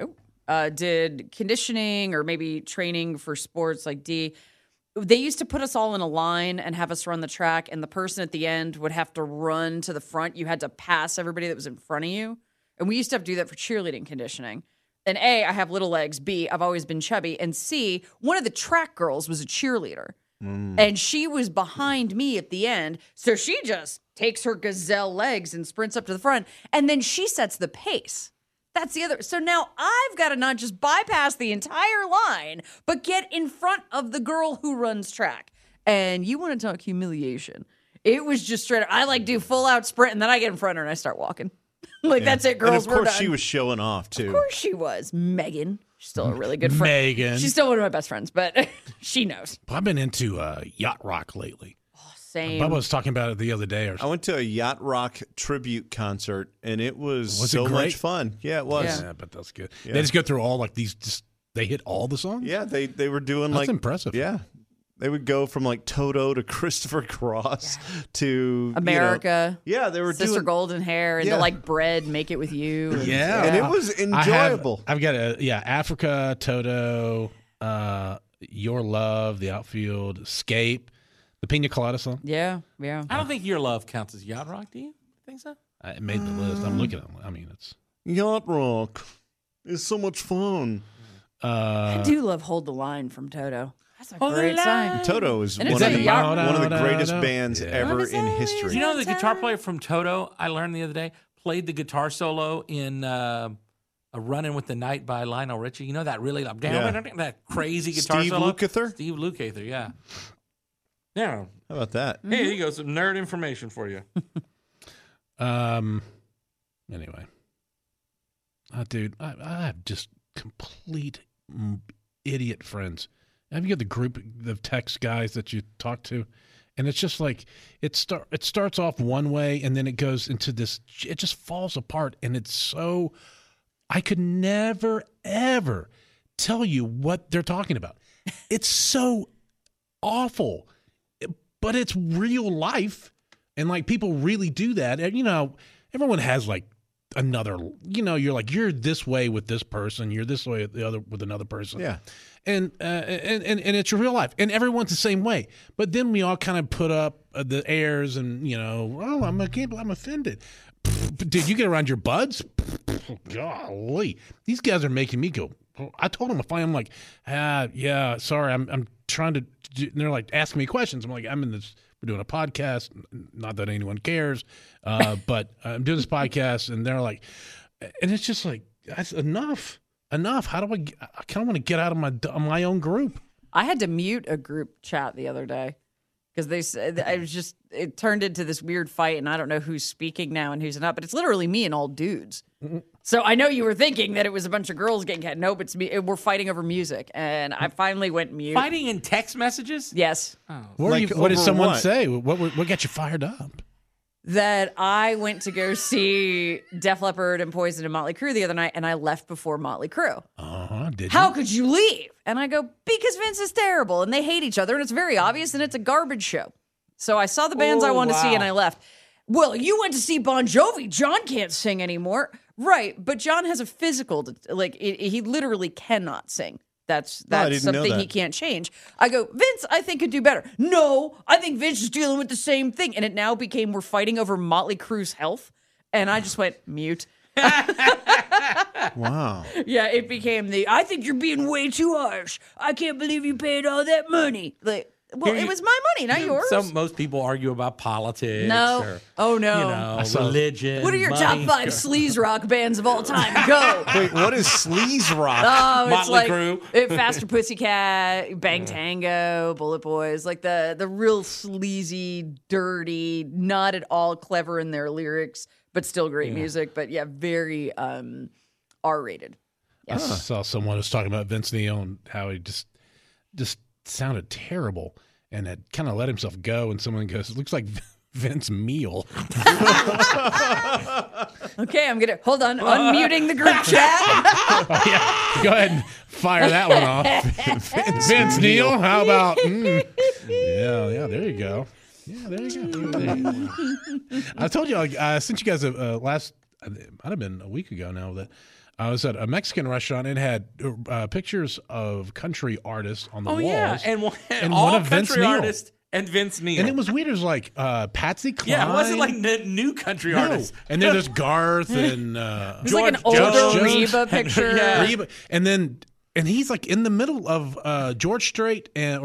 E: did conditioning or maybe training for sports like D, they used to put us all in a line and have us run the track, and the person at the end would have to run to the front. You had to pass everybody that was in front of you. And we used to have to do that for cheerleading conditioning. And A, I have little legs. B, I've always been chubby. And C, one of the track girls was a cheerleader. And she was behind me at the end. So she just takes her gazelle legs and sprints up to the front. And then she sets the pace. That's the other. So now I've got to not just bypass the entire line, but get in front of the girl who runs track. And you want to talk humiliation. It was just straight up. I like do full out sprint and then I get in front of her and I start walking. That's it, girls.
C: And of course,
E: we're done.
C: she was showing off too.
E: Of course she was. Megan. She's still a really good friend.
D: Megan.
E: She's still one of my best friends, but she knows.
D: I've been into yacht rock lately.
E: Same.
D: Bubba was talking about it the other day.
C: I went to a yacht rock tribute concert, and it was
D: it
C: so
D: great?
C: much fun. Yeah, it was.
D: Yeah, but that's good. They just go through all like these. Just they hit all the songs.
C: Yeah, they were doing
D: That's
C: like
D: impressive.
C: Yeah, they would go from like Toto to Christopher Cross to
E: America.
C: Yeah, they were
E: Sister
C: doing
E: Golden Hair and
C: Yeah.
E: the like bread, make it with you.
D: Yeah,
C: and it was enjoyable.
D: I've got Africa, Toto, Your Love, The Outfield, Escape, the Pina Colada song.
E: Yeah.
B: I don't think Your Love counts as yacht rock. Do you think so?
D: I made the list. I'm looking at it. I mean, it's.
C: Yacht rock is so much fun.
E: I do love Hold the Line from Toto. That's a
B: Hold the
E: great
B: Line.
E: song.
C: Toto is
E: And
C: one
E: it's
C: of,
E: a
C: the,
E: yacht
C: one of the greatest bands
D: Yeah.
C: ever in history.
B: Do you know the guitar player from Toto, I learned the other day, played the guitar solo in a Runnin' with the Night by Lionel Richie? You know that really that crazy guitar
C: Steve
B: solo?
C: Lukather?
B: Steve Lukather, yeah. Yeah.
C: How about that?
B: Hey, here you go. Some nerd information for you.
D: Anyway, dude, I have just complete idiot friends. Have you got the group of text guys that you talk to? And it's just like it starts off one way and then it goes into this. It just falls apart, and it's so. I could never ever tell you what they're talking about. It's so awful, but it's real life, and like people really do that. And everyone has like another. You're like you're this way with this person. You're this way with another person.
C: Yeah.
D: And it's your real life, and everyone's the same way. But then we all kind of put up the airs, and I'm offended. Did you get around your buds? Golly, these guys are making me go. I told them I'm like, yeah, sorry, I'm trying to. And they're like asking me questions. I'm like, I'm in this. We're doing a podcast. Not that anyone cares, but I'm doing this podcast, and they're like, and it's just like that's enough. Enough. How do I kind of want to get out of my own group.
E: I had to mute a group chat the other day because they said it turned into this weird fight, and I don't know who's speaking now and who's not, but it's literally me and all dudes. So I know you were thinking that it was a bunch of girls getting cat. Nope, it's me. We're fighting over music, and I finally went mute.
B: Fighting in text messages?
E: Yes.
D: What did
C: over
D: someone
C: what?
D: say? What got you fired up?
E: That I went to go see Def Leppard and Poison and Motley Crue the other night, and I left before Motley Crue.
D: Did
E: How
D: you?
E: could you leave? And I go, because Vince is terrible, and they hate each other, and it's very obvious, and it's a garbage show. So I saw the bands I wanted to see, and I left. Well, you went to see Bon Jovi. John can't sing anymore. Right, but John has a physical, he literally cannot sing. That's
C: I didn't know
E: something
C: that.
E: he can't change. I go, Vince, I think could do better. No, I think Vince is dealing with the same thing. And it now became we're fighting over Motley Crue's health. And I just went mute.
C: Wow.
E: Yeah, it became I think you're being way too harsh. I can't believe you paid all that money. It was my money, not yours.
B: So most people argue about politics.
E: No.
B: Or,
E: Oh, no.
B: religion.
E: What are your
B: money.
E: top 5 sleaze rock bands of all time? Go.
C: Wait, what is sleaze rock?
E: Oh, it's
B: Motley
E: like
B: Crue.
E: Faster Pussycat, Bang Tango, Bullet Boys, like the real sleazy, dirty, not at all clever in their lyrics, but still great music. But yeah, very R-rated.
D: I saw someone was talking about Vince Neil and how he just sounded terrible and had kind of let himself go. And someone goes, "It looks like Vince Meal."
E: Okay, I'm gonna hold on, unmuting the group chat.
D: Oh, yeah. Go ahead and fire that one off. Vince Neil, how about? Yeah, there you go. Yeah, there you go. I told you, I sent you guys it might have been a week ago now, that I was at a Mexican restaurant and had pictures of country artists on the walls.
B: Yeah, and
D: And
B: all
D: one of Vince
B: country
D: Neil.
B: artists and Vince Neil.
D: And it was weird. It was like Patsy Cline.
B: Yeah, it wasn't like new country
D: No.
B: artists.
D: And then there's Garth and
E: It was like an
B: George
E: older
D: Jones.
E: Reba picture.
B: Yeah.
D: Reba. And he's like in the middle of George Strait and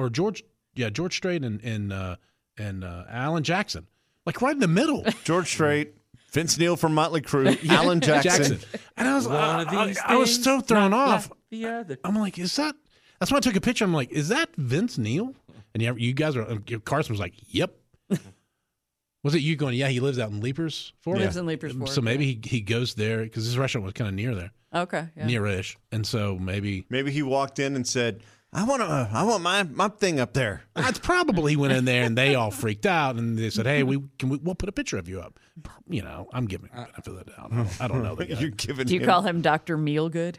D: Alan Jackson, like right in the middle.
C: George Strait, Vince Neil from Motley Crue, Alan Jackson.
D: And I was
B: One of these
D: I was so
B: things,
D: thrown
B: not
D: off.
B: like the other.
D: I'm like, is that? That's why I took a picture. I'm like, is that Vince Neil? And you guys are. Carson was like, yep. Was it you going? Yeah, he lives out in Leapers Fork.
E: Lives in Leapers Fork,
D: So maybe he goes there because his restaurant was kind of near there,
E: Okay. Yeah.
D: near-ish, and so maybe
C: Maybe he walked in and said, I want my thing up there.
D: that's probably he went in there and they all freaked out and they said, hey, we'll put a picture of you up. You know, I'm giving him benefit of the doubt. I don't know the guy.
C: You're giving
E: Do you
C: him
E: call him Dr. Mealgood?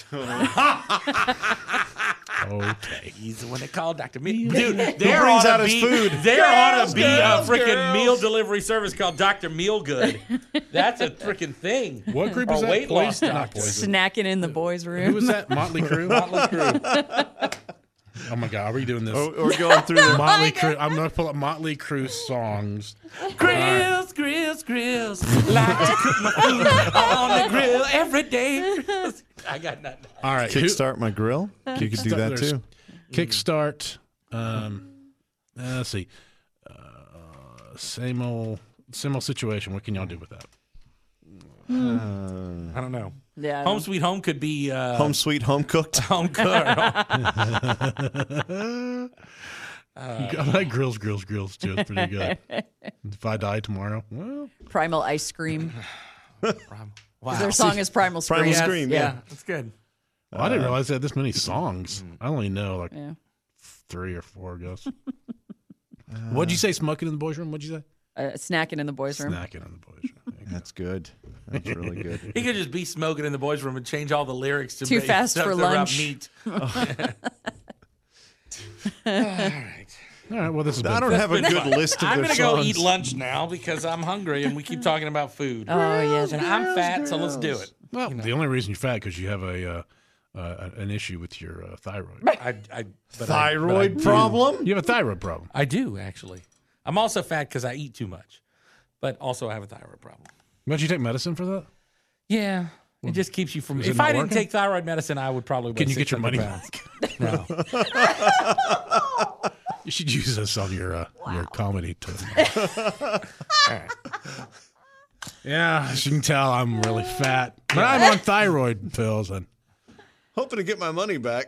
D: Okay.
B: He's the one they call Dr. Meal. Dude, there
C: brings
B: ought
C: out
B: to
C: his
B: be
C: food?
B: there ought to be a
C: Girls,
B: freaking
C: girls.
B: meal delivery service called Dr. Mealgood. That's a freaking thing.
D: What group
B: Or
D: is that?
B: weight loss
D: Poison? Not
B: doctor.
D: Poison.
E: Snacking in the boys' room.
D: Who was that? Motley Crue?
B: Motley Crue.
D: Oh my God, are we doing this?
C: We're going through the
D: Motley Crue. I'm going to pull up Motley Crue songs.
B: Grills, grills, grills. Like to cook my food on the grill every day. I got nothing.
D: All right.
C: Kickstart My Grill. You could do that
D: There's
C: too.
D: Kickstart. Let's see. Same old situation. What can y'all do with that?
B: I don't know.
E: Yeah.
B: Home Sweet Home could be
C: Home Sweet Home Cooked.
B: home cooked.
D: I like grills too. It's pretty good. If I die tomorrow, well,
E: Primal Ice Cream.
B: Wow.
E: Their song is Primal Scream.
C: Primal
B: Yes,
C: Scream, yeah.
B: that's good.
D: I didn't realize they had this many songs.
B: Mm.
D: I only know like
E: Yeah.
D: 3 or 4, I guess. What'd you say? Smoking in the boys' room? What'd you say?
E: Snacking in the boys' room.
D: Snacking in the boys' room.
C: That's good. That's really good.
B: He could just be smoking in the boys' room and change all the lyrics to
E: Too
B: make
E: fast
B: stuff
E: for
B: about
E: lunch.
B: meat.
D: All right. Well, this is.
C: I don't have a good list of
B: I'm
C: their
B: gonna go
C: songs.
B: eat lunch now because I'm hungry and we keep talking about food.
E: Oh, yeah.
B: And I'm fat, so let's do it.
D: Well, the only reason you're fat because you have an issue with your thyroid.
C: Thyroid problem?
D: You have a thyroid problem.
B: I do actually. I'm also fat because I eat too much, but also I have a thyroid problem.
D: Don't you take medicine for that?
B: Yeah, it just keeps you from.
D: Is it
B: If
D: not
B: I didn't
D: working?
B: take thyroid medicine, I would probably.
D: Can
B: weigh
D: you get your money
B: 600
D: back?
B: pounds. No.
D: You should use this on your comedy tour. Yeah, as you can tell, I'm really fat, but I'm on thyroid pills, and
C: Hoping to get my money back.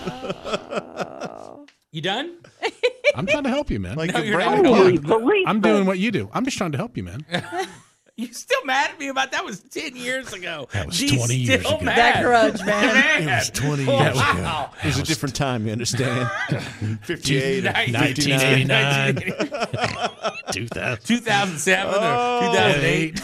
B: You done?
D: I'm trying to help you, man.
C: Like
B: No,
C: the
B: you're
C: brain
B: not.
C: plug.
D: I'm doing what you do. I'm just trying to help you, man.
B: You still mad at me about that? Was 10 years ago.
D: That was
B: Geez,
D: 20 years
B: still
D: ago.
B: mad.
E: That grudge, man.
B: Man.
C: It was 20
B: Wow.
C: years ago. It was a different time, you understand? 58, 59.
D: 1989, 2000.
B: 2007 or 2008.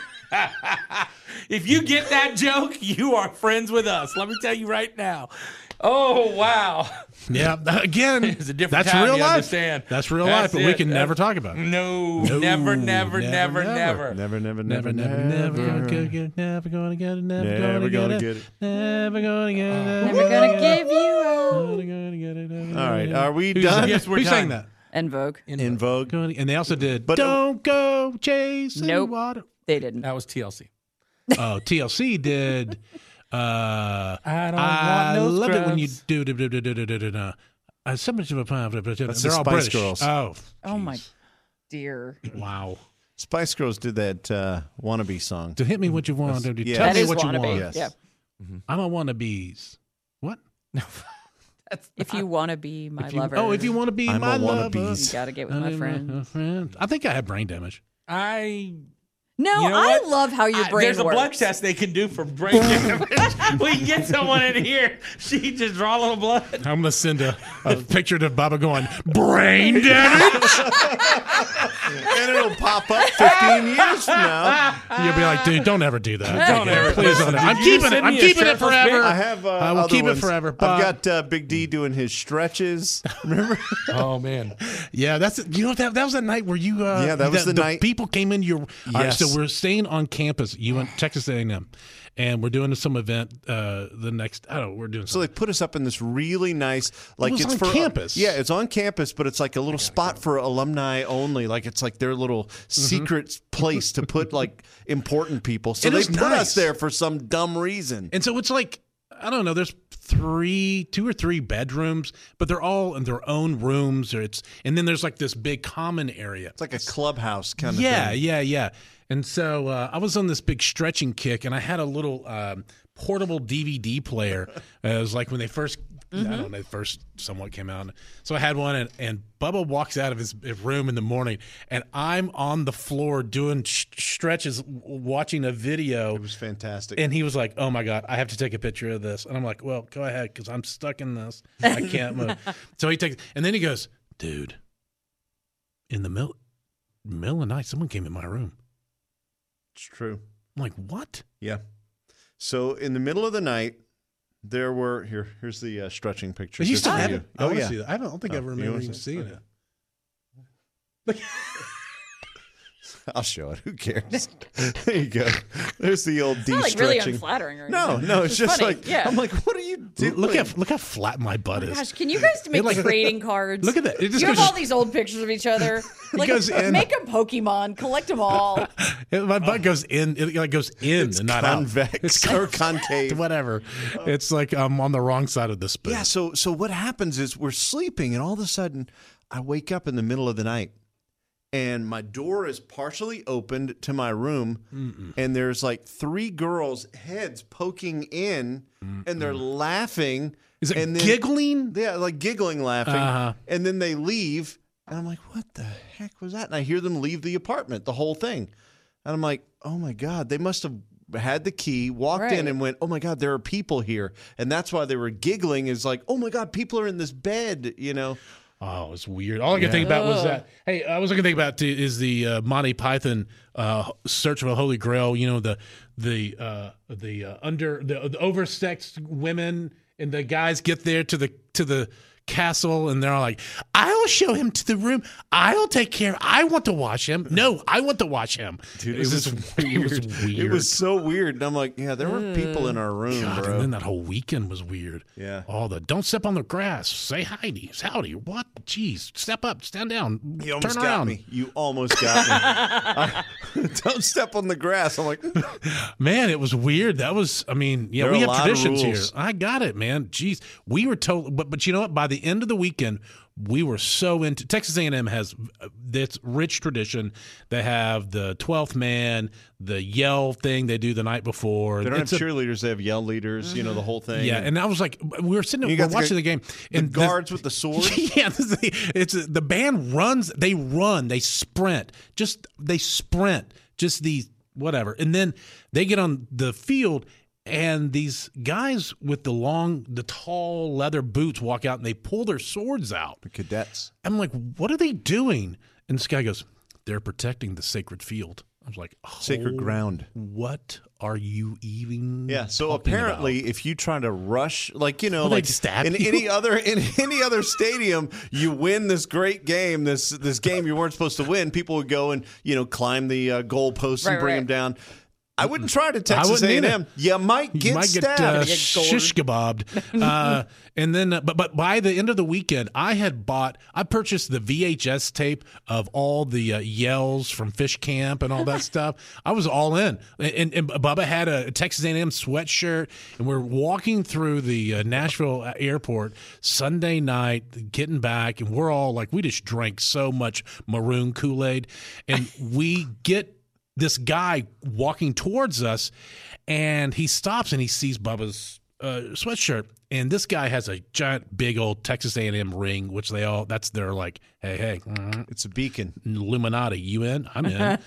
B: If you get that joke, you are friends with us. Let me tell you right now. Oh, wow.
D: Yeah, again,
B: It's a different
D: that's
B: time,
D: real
B: you
D: life.
B: understand.
D: That's real
B: That's
D: life, but we
B: it.
D: can never talk about it.
B: No,
D: No,
B: never, never,
D: never,
B: never,
D: never.
B: never.
C: Never,
D: Never gonna get it. Never gonna get it.
C: Never gonna get it.
D: Never gonna get it.
E: Never gonna give you up.
D: Never gonna get it.
C: All right, are we
D: Who's
C: done?
B: Yes, we're
D: Who
B: done.
D: sang that?
E: En Vogue.
C: In Vogue?
D: And they also did
C: But-
D: Don't Go Chasing
E: Nope.
D: Water.
E: They didn't.
B: That was TLC.
D: Oh, TLC did.
B: I don't
D: I
B: want no
D: love it when you
B: scrubs.
D: do. So much of a pie.
C: That's
D: They're
C: the
D: all
C: Spice
D: British.
C: Girls.
D: Oh,
E: Oh, my dear.
D: wow.
C: Spice Girls did that wannabe song.
D: To hit me what you want.
C: That's- yeah.
D: Tell
E: That
D: me
E: is
D: what you
E: wannabe.
D: want.
C: Yes.
E: Yeah.
D: I'm a wannabees. What?
E: If you want to be my
D: If you-
E: lover.
D: Oh, if you want to be
C: I'm
D: my
C: a
D: lover.
C: wannabees.
E: You got to get with my friend.
D: I think I have brain damage.
E: No,
B: You know
E: I
B: what?
E: love how your brain
B: There's
E: works.
B: a blood test they can do for brain damage. We can get someone in here. She just draw a little blood.
D: I'm going to send a picture to Baba going, brain damage?
C: And it'll pop up 15 years from now.
D: You'll be like, dude, don't ever do that.
B: Don't ever.
D: Please don't. I'm
B: you
D: keeping it.
B: send
D: I'm
B: me a
D: keeping it
B: shirtless
D: forever.
C: I have
D: I will
C: other
D: keep it
C: ones.
D: forever,
C: I've
D: but-
C: got Big D doing his stretches. Remember?
B: Oh, man.
D: Yeah, that's that was that night where you
C: that was the night.
D: People came in your. All right,
C: Yes.
D: so we're staying on campus. You went Texas A&M, and we're doing some event. The next, I don't know, we're doing.
C: So they put us up in this really nice, like
D: was
C: it's
D: on
C: for
D: campus.
C: Yeah, it's on campus, but it's like a little spot for alumni only. Like it's like their little secret place to put like important people. So
D: It
C: they
D: is
C: put
D: nice.
C: us there for some dumb reason.
D: And so it's like, I don't know, there's 2 or 3 bedrooms, but they're all in their own rooms. And then there's like this big common area.
C: It's like a clubhouse kind of
D: Yeah,
C: thing.
D: yeah. And so I was on this big stretching kick, and I had a little portable DVD player. It was like when they first, I don't know, first somewhat came out. So I had one, and Bubba walks out of his room in the morning, and I'm on the floor doing stretches, watching a video.
C: It was fantastic.
D: And he was like, "Oh my God, I have to take a picture of this." And I'm like, "Well, go ahead, because I'm stuck in this. I can't move." So he takes, and then he goes, "Dude, in the middle of the night, someone came in my room."
C: It's true.
D: I'm like, "What?"
C: Yeah. So in the middle of the night, there were here's the stretching picture.
D: You
C: Good
D: still
C: for
D: have
C: you.
D: it? I
C: Oh
D: wanna
C: yeah.
D: see that. I don't think I
C: you
D: remember
C: wanna
D: even
C: see
D: seeing
C: it?
D: it.
C: I'll show it. Who cares? There you go. There's the old
E: It's not like really
C: de-stretching.
E: unflattering or
C: No,
E: anything.
C: no, it's just
E: funny.
C: like
E: yeah.
C: I'm like, what are you doing?
D: Look how flat my butt is.
E: Gosh, can you guys make
D: like-
E: trading cards?
D: Look at that. It just
E: You have
D: goes-
E: all these old pictures of each other. Like,
D: goes in.
E: make a Pokemon, collect them all.
D: My butt goes in. It like goes in and not
C: convex
D: out. It's
C: or concave.
D: Whatever. It's like I'm on the wrong side of the spoon.
C: Yeah. So what happens is we're sleeping, and all of a sudden, I wake up in the middle of the night, and my door is partially opened to my room, and there's like 3 girls' heads poking in, and they're laughing.
D: Is it
C: and then,
D: giggling?
C: Yeah, like giggling, laughing,
D: Uh-huh.
C: and then they leave, and I'm like, what the heck was that? And I hear them leave the apartment, the whole thing, and I'm like, oh my God, they must have had the key, walked
E: Right.
C: in and went, oh my God, there are people here. And that's why they were giggling, is like, oh my God, people are in this bed, you know?
D: Oh, it's weird. All I could think about was that. Hey, I was going to think about is the Monty Python Search of a Holy Grail. You know, the oversexed women, and the guys get there to the castle, and they're all like, "I'll show him to the room. I'll take care. I want to watch him. No, I want to watch him."
C: Dude,
D: it was weird.
C: It was so weird. And I'm like, yeah, there were people in our room,
D: God,
C: bro.
D: and then that whole weekend was weird.
C: Yeah.
D: All the don't step on the grass. Say howdy. What? Jeez. Step up. Stand down.
C: You almost
D: Turn
C: got
D: around.
C: me. You almost got me. Don't step on the grass. I'm like,
D: Man, it was weird. That was, I mean, yeah,
C: There are
D: we
C: a
D: have
C: lot of
D: traditions here.
C: rules.
D: I got it, man. Jeez, we were told, but you know what? By the end of the weekend, we were so into Texas A&M has this rich tradition. They have the 12th man, the yell thing they do the night before.
C: they don't have
D: It's a-
C: cheerleaders. They have yell leaders, you know, the whole thing.
D: Yeah, and I was like, we were sitting,
C: You
D: we're
C: got
D: watching the game,
C: the
D: and
C: guards with the sword.
D: Yeah, it's the band runs. They run. They sprint. They sprint. Just these whatever, and then they get on the field, and these guys with the tall leather boots walk out, and they pull their swords out.
C: The cadets.
D: I'm like, what are they doing? And this guy goes, "They're protecting the sacred field." I was like,
C: Sacred ground.
D: What are you even?
C: Yeah. So
D: talking
C: apparently,
D: about?
C: if you try to rush, like you know,
D: Well,
C: like
D: they'd stab
C: in
D: you.
C: any other stadium, you win this great game, this game you weren't supposed to win. People would go and climb the goalposts and
E: Right,
C: bring
E: right.
C: them down. I wouldn't try to Texas
D: wouldn't
C: A&M. You might get stabbed.
D: shish kebabbed. And then, but by the end of the weekend, I purchased the VHS tape of all the yells from Fish Camp and all that stuff. I was all in. And Bubba had a Texas A&M sweatshirt, and we're walking through the Nashville airport Sunday night, getting back, and we're all like, we just drank so much maroon Kool-Aid, and we get this guy walking towards us, and he stops and he sees Bubba's sweatshirt, and this guy has a giant, big old Texas A&M ring, which that's their like, hey,
C: It's a beacon.
D: Illuminati, you in? I'm in.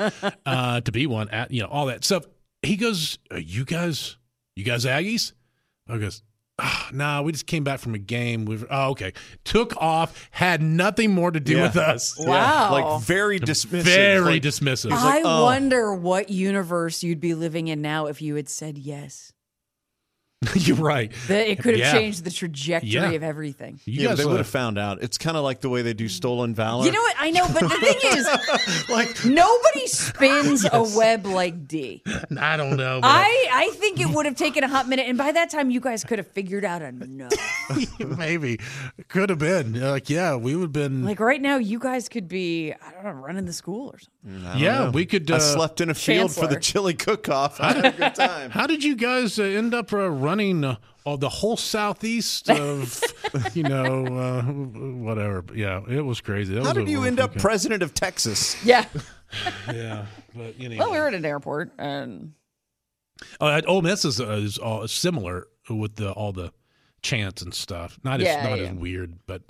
D: To be one, all that stuff. He goes, "Are you guys Aggies?" I goes, "Nah, we just came back from a game. Okay." Took off, had nothing more to do
C: Yeah.
D: with us.
E: Wow.
C: Yeah, like very dismissive.
D: Very
C: like,
D: dismissive.
E: I
C: oh.
E: wonder what universe you'd be living in now if you had said yes.
D: You're right.
E: It could have
D: Yeah.
E: changed the trajectory
D: Yeah.
E: of everything.
D: You
C: Yeah,
D: guys
C: they would have found out. It's kind of like the way they do Stolen Valor.
E: You know what? I know, but the thing is,
C: like
E: nobody spins a web like D.
D: I don't know. But
E: I think it would have taken a hot minute, and by that time, you guys could have figured out enough.
D: maybe could have been like, yeah, we would have been.
E: Like right now, you guys could be, I don't know, running the school or something.
D: Yeah, we could.
C: I slept in a field for the
E: Chancellor.
C: chili cook-off. I had a good time.
D: How did you guys end up running the whole southeast of, whatever? Yeah, it was crazy. That
C: How
D: was
C: did
D: a
C: you
D: rough
C: end up
D: weekend.
C: president of Texas?
E: Yeah.
D: Yeah, but anyway.
E: Well, we were at an airport, and
D: Ole Miss is all similar with all the chants and stuff. Not as weird, but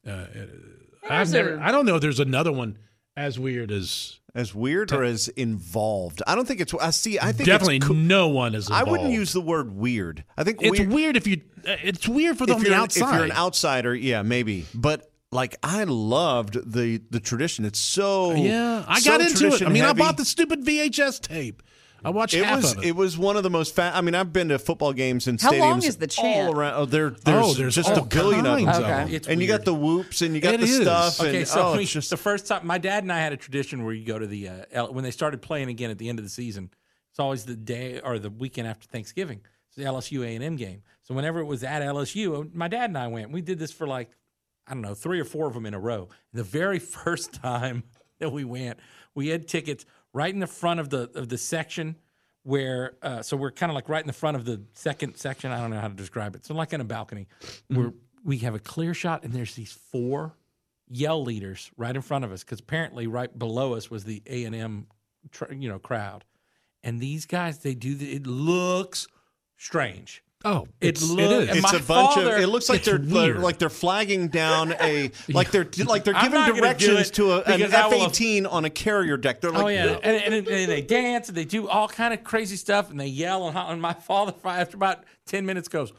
D: I don't know if there's another one as weird as.
C: As weird or as involved? I don't think it's. I think
D: Definitely
C: it's
D: no one is
C: I
D: involved.
C: wouldn't use the word weird. I think
D: It's weird if you. It's weird for
C: if
D: them on the outside.
C: If you're an outsider, yeah, maybe. But like, I loved the tradition. It's so
D: Yeah, I
C: so
D: got into it. I
C: tradition
D: mean, I
C: heavy.
D: bought the stupid VHS tape. I watched half of it.
C: It was one of the most. I mean, I've been to football games and
E: How
C: stadiums
E: long is the chant?
C: all around. Oh, there's
D: there's
C: just
D: all
C: a billion of them.
D: kinds
E: Okay.
B: It's
C: and you
B: weird.
C: got the whoops and you got
D: It
C: the
D: is.
C: stuff.
B: Okay,
C: and,
B: so
C: it's just
B: the first time my dad and I had a tradition where you go to the when they started playing again at the end of the season. It's always the day or the weekend after Thanksgiving. It's the LSU A&M game. So whenever it was at LSU, my dad and I went. We did this for like, I don't know, 3 or 4 of them in a row. The very first time that we went, we had tickets right in the front of the section where so we're kind of like right in the front of the second section. I don't know how to describe it. So like in a balcony where we have a clear shot and there's these 4 yell leaders right in front of us because apparently right below us was the A&M crowd. And these guys, they do it looks strange.
D: Oh,
B: It
D: it
B: look-
D: is.
B: and
C: it's
B: my
C: a bunch
B: father-
C: of. It looks like
D: it's
C: they're
D: weird.
C: like they're flagging down a like they're
B: I'm
C: giving
B: not gonna do
C: directions
B: it
C: to an
B: because I will-
C: F-18 on a carrier deck. They're like,
B: Oh yeah, and they dance and they do all kind of crazy stuff and they yell and my father after about 10 minutes goes,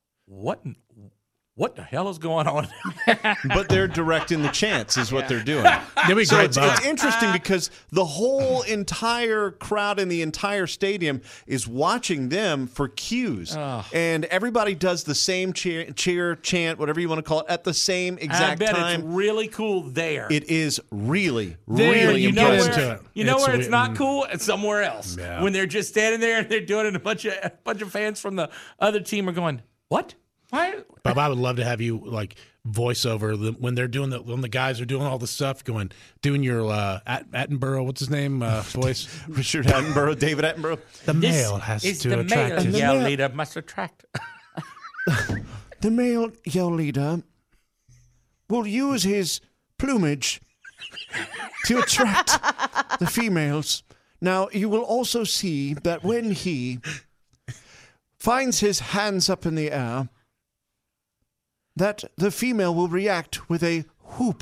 B: what the hell is going on?
C: but they're directing the chants is what they're doing.
D: They'd be
C: So
D: great
C: it's
D: bugs.
C: interesting because the whole entire crowd in the entire stadium is watching them for cues, and everybody does the same cheer, chant, whatever you want to call it, at the same
B: I
C: exact
B: bet
C: time.
B: it's really cool there.
C: It is really,
D: There
C: really
D: you
B: know
D: get
C: impressive.
D: into it.
B: You know where it's
D: weird.
B: not cool? It's somewhere else.
D: Yeah.
B: When they're just standing there and they're doing it, a bunch of fans from the other team are going, "What? Why?"
D: Bob, I would love to have you like voiceover when they're doing when the guys are doing all the stuff, doing your Attenborough, what's his name, voice.
C: Richard Attenborough, David Attenborough.
D: The male has
B: It's
D: to
B: the
D: attract
B: male
D: his.
B: yell leader must attract.
C: The male yell leader will use his plumage to attract the females. Now, you will also see that when he finds his hands up in the air, that the female will react with a whoop.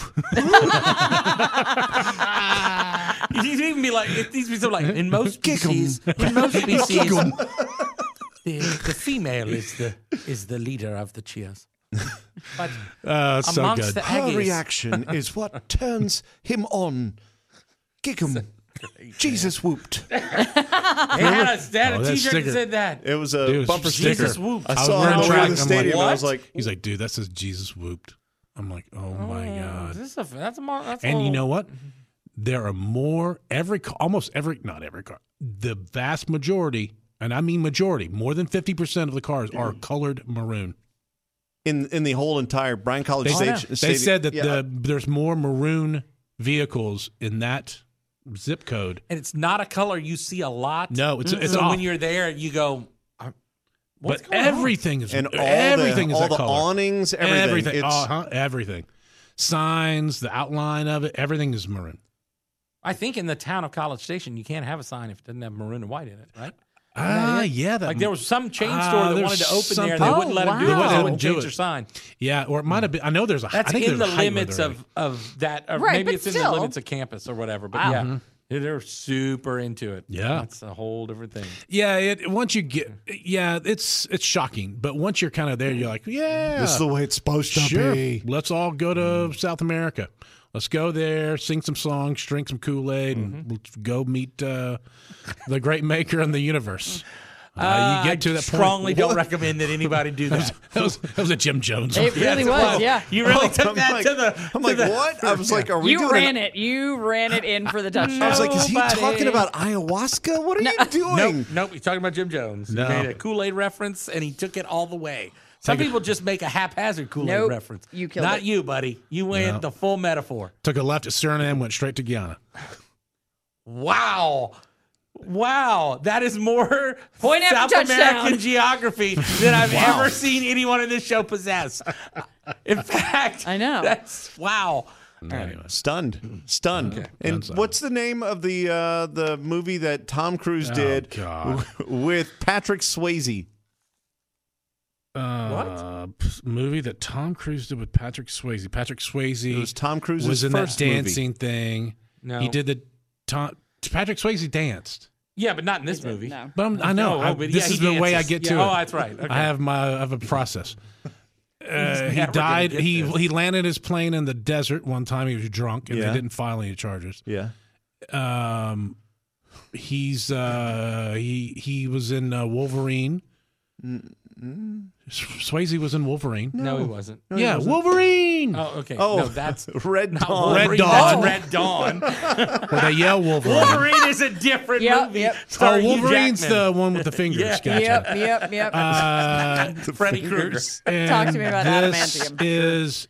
B: You'd even be like, it needs to be something like, in most species, the female is the leader of the cheers. But
D: So
B: amongst
D: good.
B: the
C: Her
B: Aggies,
C: reaction is what turns him on. Gig'em. Jesus whooped.
B: they had a
D: Oh, that
B: T-shirt that
D: sticker.
B: said that.
C: It was a
D: Dude, it's
C: bumper
D: a sticker.
C: sticker.
B: Jesus whooped.
C: I
D: I was
C: saw
D: wearing
C: it over
D: track.
C: in the
D: I'm
C: stadium.
B: like,
C: I was like,
D: He's like, dude, that says Jesus whooped. I'm like, oh my god.
B: That's a
D: And you
B: little-
D: know what? There are more almost every not every car. The vast majority, and I mean majority, more than 50% of the cars are colored maroon.
C: in the whole entire Bryan College stage.
D: They said that
C: yeah,
D: there's more maroon vehicles in that zip code.
B: and it's not a color you see a lot.
D: No, it's
B: so
D: off.
B: when you're there, you go, what's
D: But
B: going on?
D: everything is
C: and all
D: everything
C: the,
D: is
C: all
D: that
C: the
D: color.
C: awnings, everything. It's,
D: Everything. Signs, the outline of it, everything is maroon.
B: I think in the town of College Station, you can't have a sign if it doesn't have maroon and white in it, right?
D: Yeah.
B: Like there was some chain store that
D: there's
B: wanted to open there, and
D: something-
B: they wouldn't let them do it
E: Oh,
B: because
E: wow.
B: they wouldn't
D: Do
B: change
D: it.
B: their sign.
D: Yeah, or it might have been. I know there's a.
B: That's
D: I think
B: in
D: there's
B: the
D: a height
B: limits
D: limit
B: of that. Or
E: Right,
B: maybe
E: but
B: it's in
E: still.
B: the limits of campus or whatever. But
E: Wow.
B: yeah, they're super into it.
D: Yeah.
B: That's a whole different thing.
D: Yeah, once you get, it's shocking. But once you're kind of there, you're like, yeah,
C: this is the way it's supposed to
D: sure.
C: be.
D: Let's all go to South America. Let's go there, sing some songs, drink some Kool-Aid, and let's go meet the great maker in the universe. You get to that point.
B: Strongly don't recommend that anybody do that.
D: That was a Jim Jones.
E: It really was, yeah.
B: You really
C: Oh,
B: took
C: I'm
B: that
C: like-
B: to the.
C: I'm like, what? I was like, are we
E: You
C: doing
E: ran it. You ran it in for the touchdown.
C: I was like, is he
B: Nobody.
C: talking about ayahuasca? What are you doing?
B: Nope. He's talking about Jim Jones.
D: No.
B: He made a Kool-Aid reference, and he took it all the way. Some people just make a haphazard Kool-Aid
E: Nope.
B: reference.
E: You killed
B: Not
E: it.
B: you, buddy. You went the full metaphor.
D: Took a left at Suriname, went straight to Guyana.
B: Wow. That is more
E: Point after
B: South
E: touchdown.
B: American geography than I've ever seen anyone in this show possess. In fact,
E: I know.
B: That's wow.
D: Anyway.
C: Stunned. And
D: Done
C: what's the name of the movie that Tom Cruise did
D: God.
C: with Patrick Swayze?
D: Movie that Tom Cruise did with Patrick Swayze. Patrick Swayze
C: It was Tom Cruise's
D: was in
C: first
D: that
C: movie.
D: dancing thing.
B: No.
D: He did the Patrick Swayze danced.
B: Yeah, but not in this movie.
E: No.
D: But I know.
B: No, but
D: this
B: yeah,
D: is
B: he
D: the way I
B: dances.
D: get
B: Yeah,
D: to it.
B: oh, that's right. Okay.
D: I have a process. He
B: never
D: died.
B: gonna get this.
D: He landed his plane in the desert one time. He was drunk and
C: Yeah.
D: they didn't file any charges.
C: Yeah.
D: He's he was in Wolverine. Swayze was in Wolverine.
B: No, he wasn't.
D: Yeah, Wolverine.
B: Oh, okay.
C: Oh,
B: no, that's
C: Red
B: not
C: Dawn.
B: Wolverine.
D: Red
B: That's
D: Dawn.
B: Red Dawn.
D: Where they yell Wolverine.
B: Wolverine is a different
E: Yep,
B: movie.
E: yep.
D: Oh,
B: starring Hugh
D: Wolverine's
B: Jackman.
D: the one with the fingers.
B: Yeah.
D: Gotcha.
E: Yep.
B: Freddy Krueger.
E: Talk to me about
D: this
E: adamantium.
D: is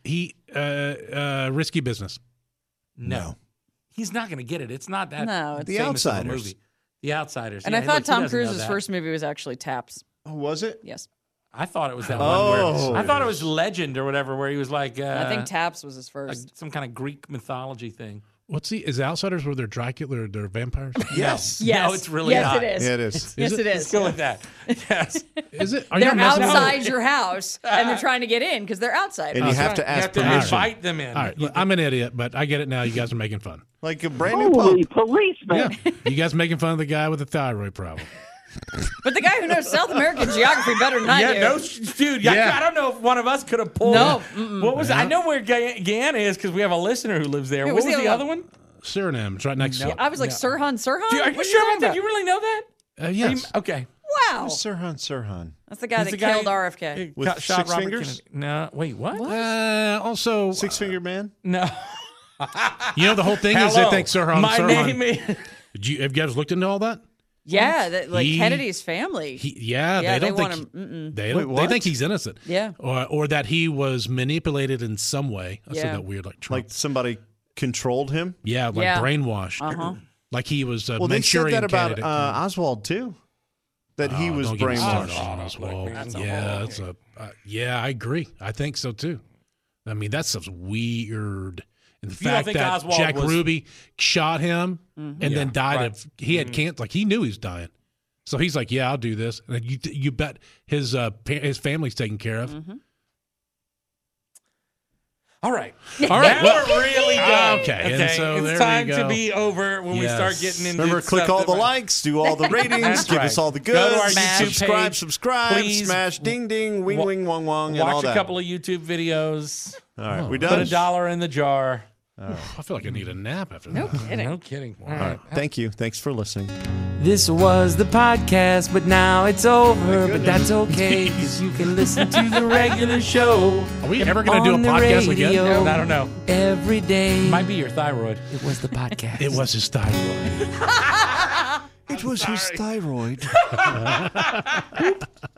D: Risky Business.
B: No. He's not going to get it. It's not that
E: No, it's
C: The
B: famous of a
C: Outsiders.
B: movie. The Outsiders.
E: And
B: Yeah,
E: I thought
B: look, he
E: Tom
B: doesn't know
E: Cruise's
B: that.
E: first movie was actually Taps.
C: Oh, was it?
E: Yes.
B: I thought it was that
C: Oh.
B: one where I thought it was Legend or whatever, where he was like
E: I think Taps was his first.
B: some kind of Greek mythology thing.
D: Is Outsiders where they're Dracula or they're vampires?
C: Yes.
E: Yes.
B: No, it's really
E: yes,
B: not.
E: it is.
C: Yeah, it is.
E: Yes, it
B: Let's
E: is.
B: go with that. Yes.
D: Is it? Are
E: They're
D: you messing with me?
E: outside your house and they're trying to get in because they're outside.
C: And you have to
B: You
C: ask
B: have to
C: permission.
B: invite them in.
D: All right, look, I'm an idiot, but I get it now. You guys are making fun.
C: Like a brand new Pope.
F: policeman.
D: Yeah, you guys making fun of the guy with the thyroid problem.
E: But the guy who knows South American geography better than I do.
B: No, dude.
D: Yeah.
B: I don't know if one of us could have pulled.
E: No.
B: What was? I know where Guyana is because we have a listener who lives there.
E: Yeah,
B: What
E: what's
B: was
E: the
B: the
E: other
B: other one?
D: Suriname, it's right next to it.
E: I was like, Sirhan?
B: Dude, are you
E: What
B: sure
E: talking
B: about that? You really know that?
D: Yes.
B: Okay.
E: Wow.
C: Sirhan.
E: That's the guy
B: He's
E: that
B: the guy
E: killed RFK.
C: With
B: Shot
C: six
B: Robert
C: fingers?
B: Kennedy. No, wait, what?
D: Also,
C: Six Finger Man?
B: No.
D: you know, the whole thing is they
B: Hello.
D: think Sirhan.
B: My name is.
D: Have you guys looked into all that?
E: Yeah, like
D: He-
E: Kennedy's family.
D: Yeah,
E: Yeah,
D: they
E: they
D: don't
E: want
D: think
E: him-
D: they
C: Wait,
D: don't.
C: what?
D: They think he's innocent.
E: Yeah.
D: or that he was manipulated in some way. I said
E: Yeah.
D: that weird, like Trump.
C: Like somebody controlled him?
D: yeah, like
E: Yeah.
D: brainwashed.
E: Uh-huh.
D: Like he was a
C: Well, they said
D: Manchurian
C: that about
D: candidate.
C: Oswald, too. That he was
D: Don't get me started
C: brainwashed.
D: on Oswald.
B: That's a
D: Yeah,
B: whole-
D: that's yeah, I agree. I think so too. I mean, that stuff's weird. And the
B: You don't
D: fact
B: think
D: that
B: Oswald
D: Jack
B: was-
D: Ruby shot him and then died
B: right.
D: of he had cancer. Like he knew he was dying, so he's like, "Yeah, I'll do this." And you bet his family's taken care of.
B: All right.
D: All right,
B: Now
D: well-
B: we're really done.
D: Okay, and so
B: it's
D: there we
B: time to
D: go.
B: be over when we
D: Yes.
B: start getting into
C: Remember, click
B: stuff
C: all
B: that
C: the
B: might-
C: likes, do all the ratings,
B: That's
C: give
B: right.
C: us all the
B: Go to
C: goods,
B: our YouTube
C: subscribe,
B: page. Please
C: smash ding ding, wing wing wong wong, and all
B: Watch
C: that.
B: a couple of YouTube videos.
C: All right, we
B: Put
C: done?
B: $1 in the jar.
D: I feel like I need a nap after
E: No
D: that.
E: kidding.
B: No kidding. All
C: All right, thank you. Thanks for listening.
A: This was the podcast, but now it's over. But that's okay, because you can listen to the regular show.
D: Are we ever going to do a
A: on the
D: podcast
A: radio.
D: again?
B: I don't know.
A: Every day.
B: Might be your thyroid.
A: It was the podcast.
D: It was his thyroid.
C: It was his thyroid.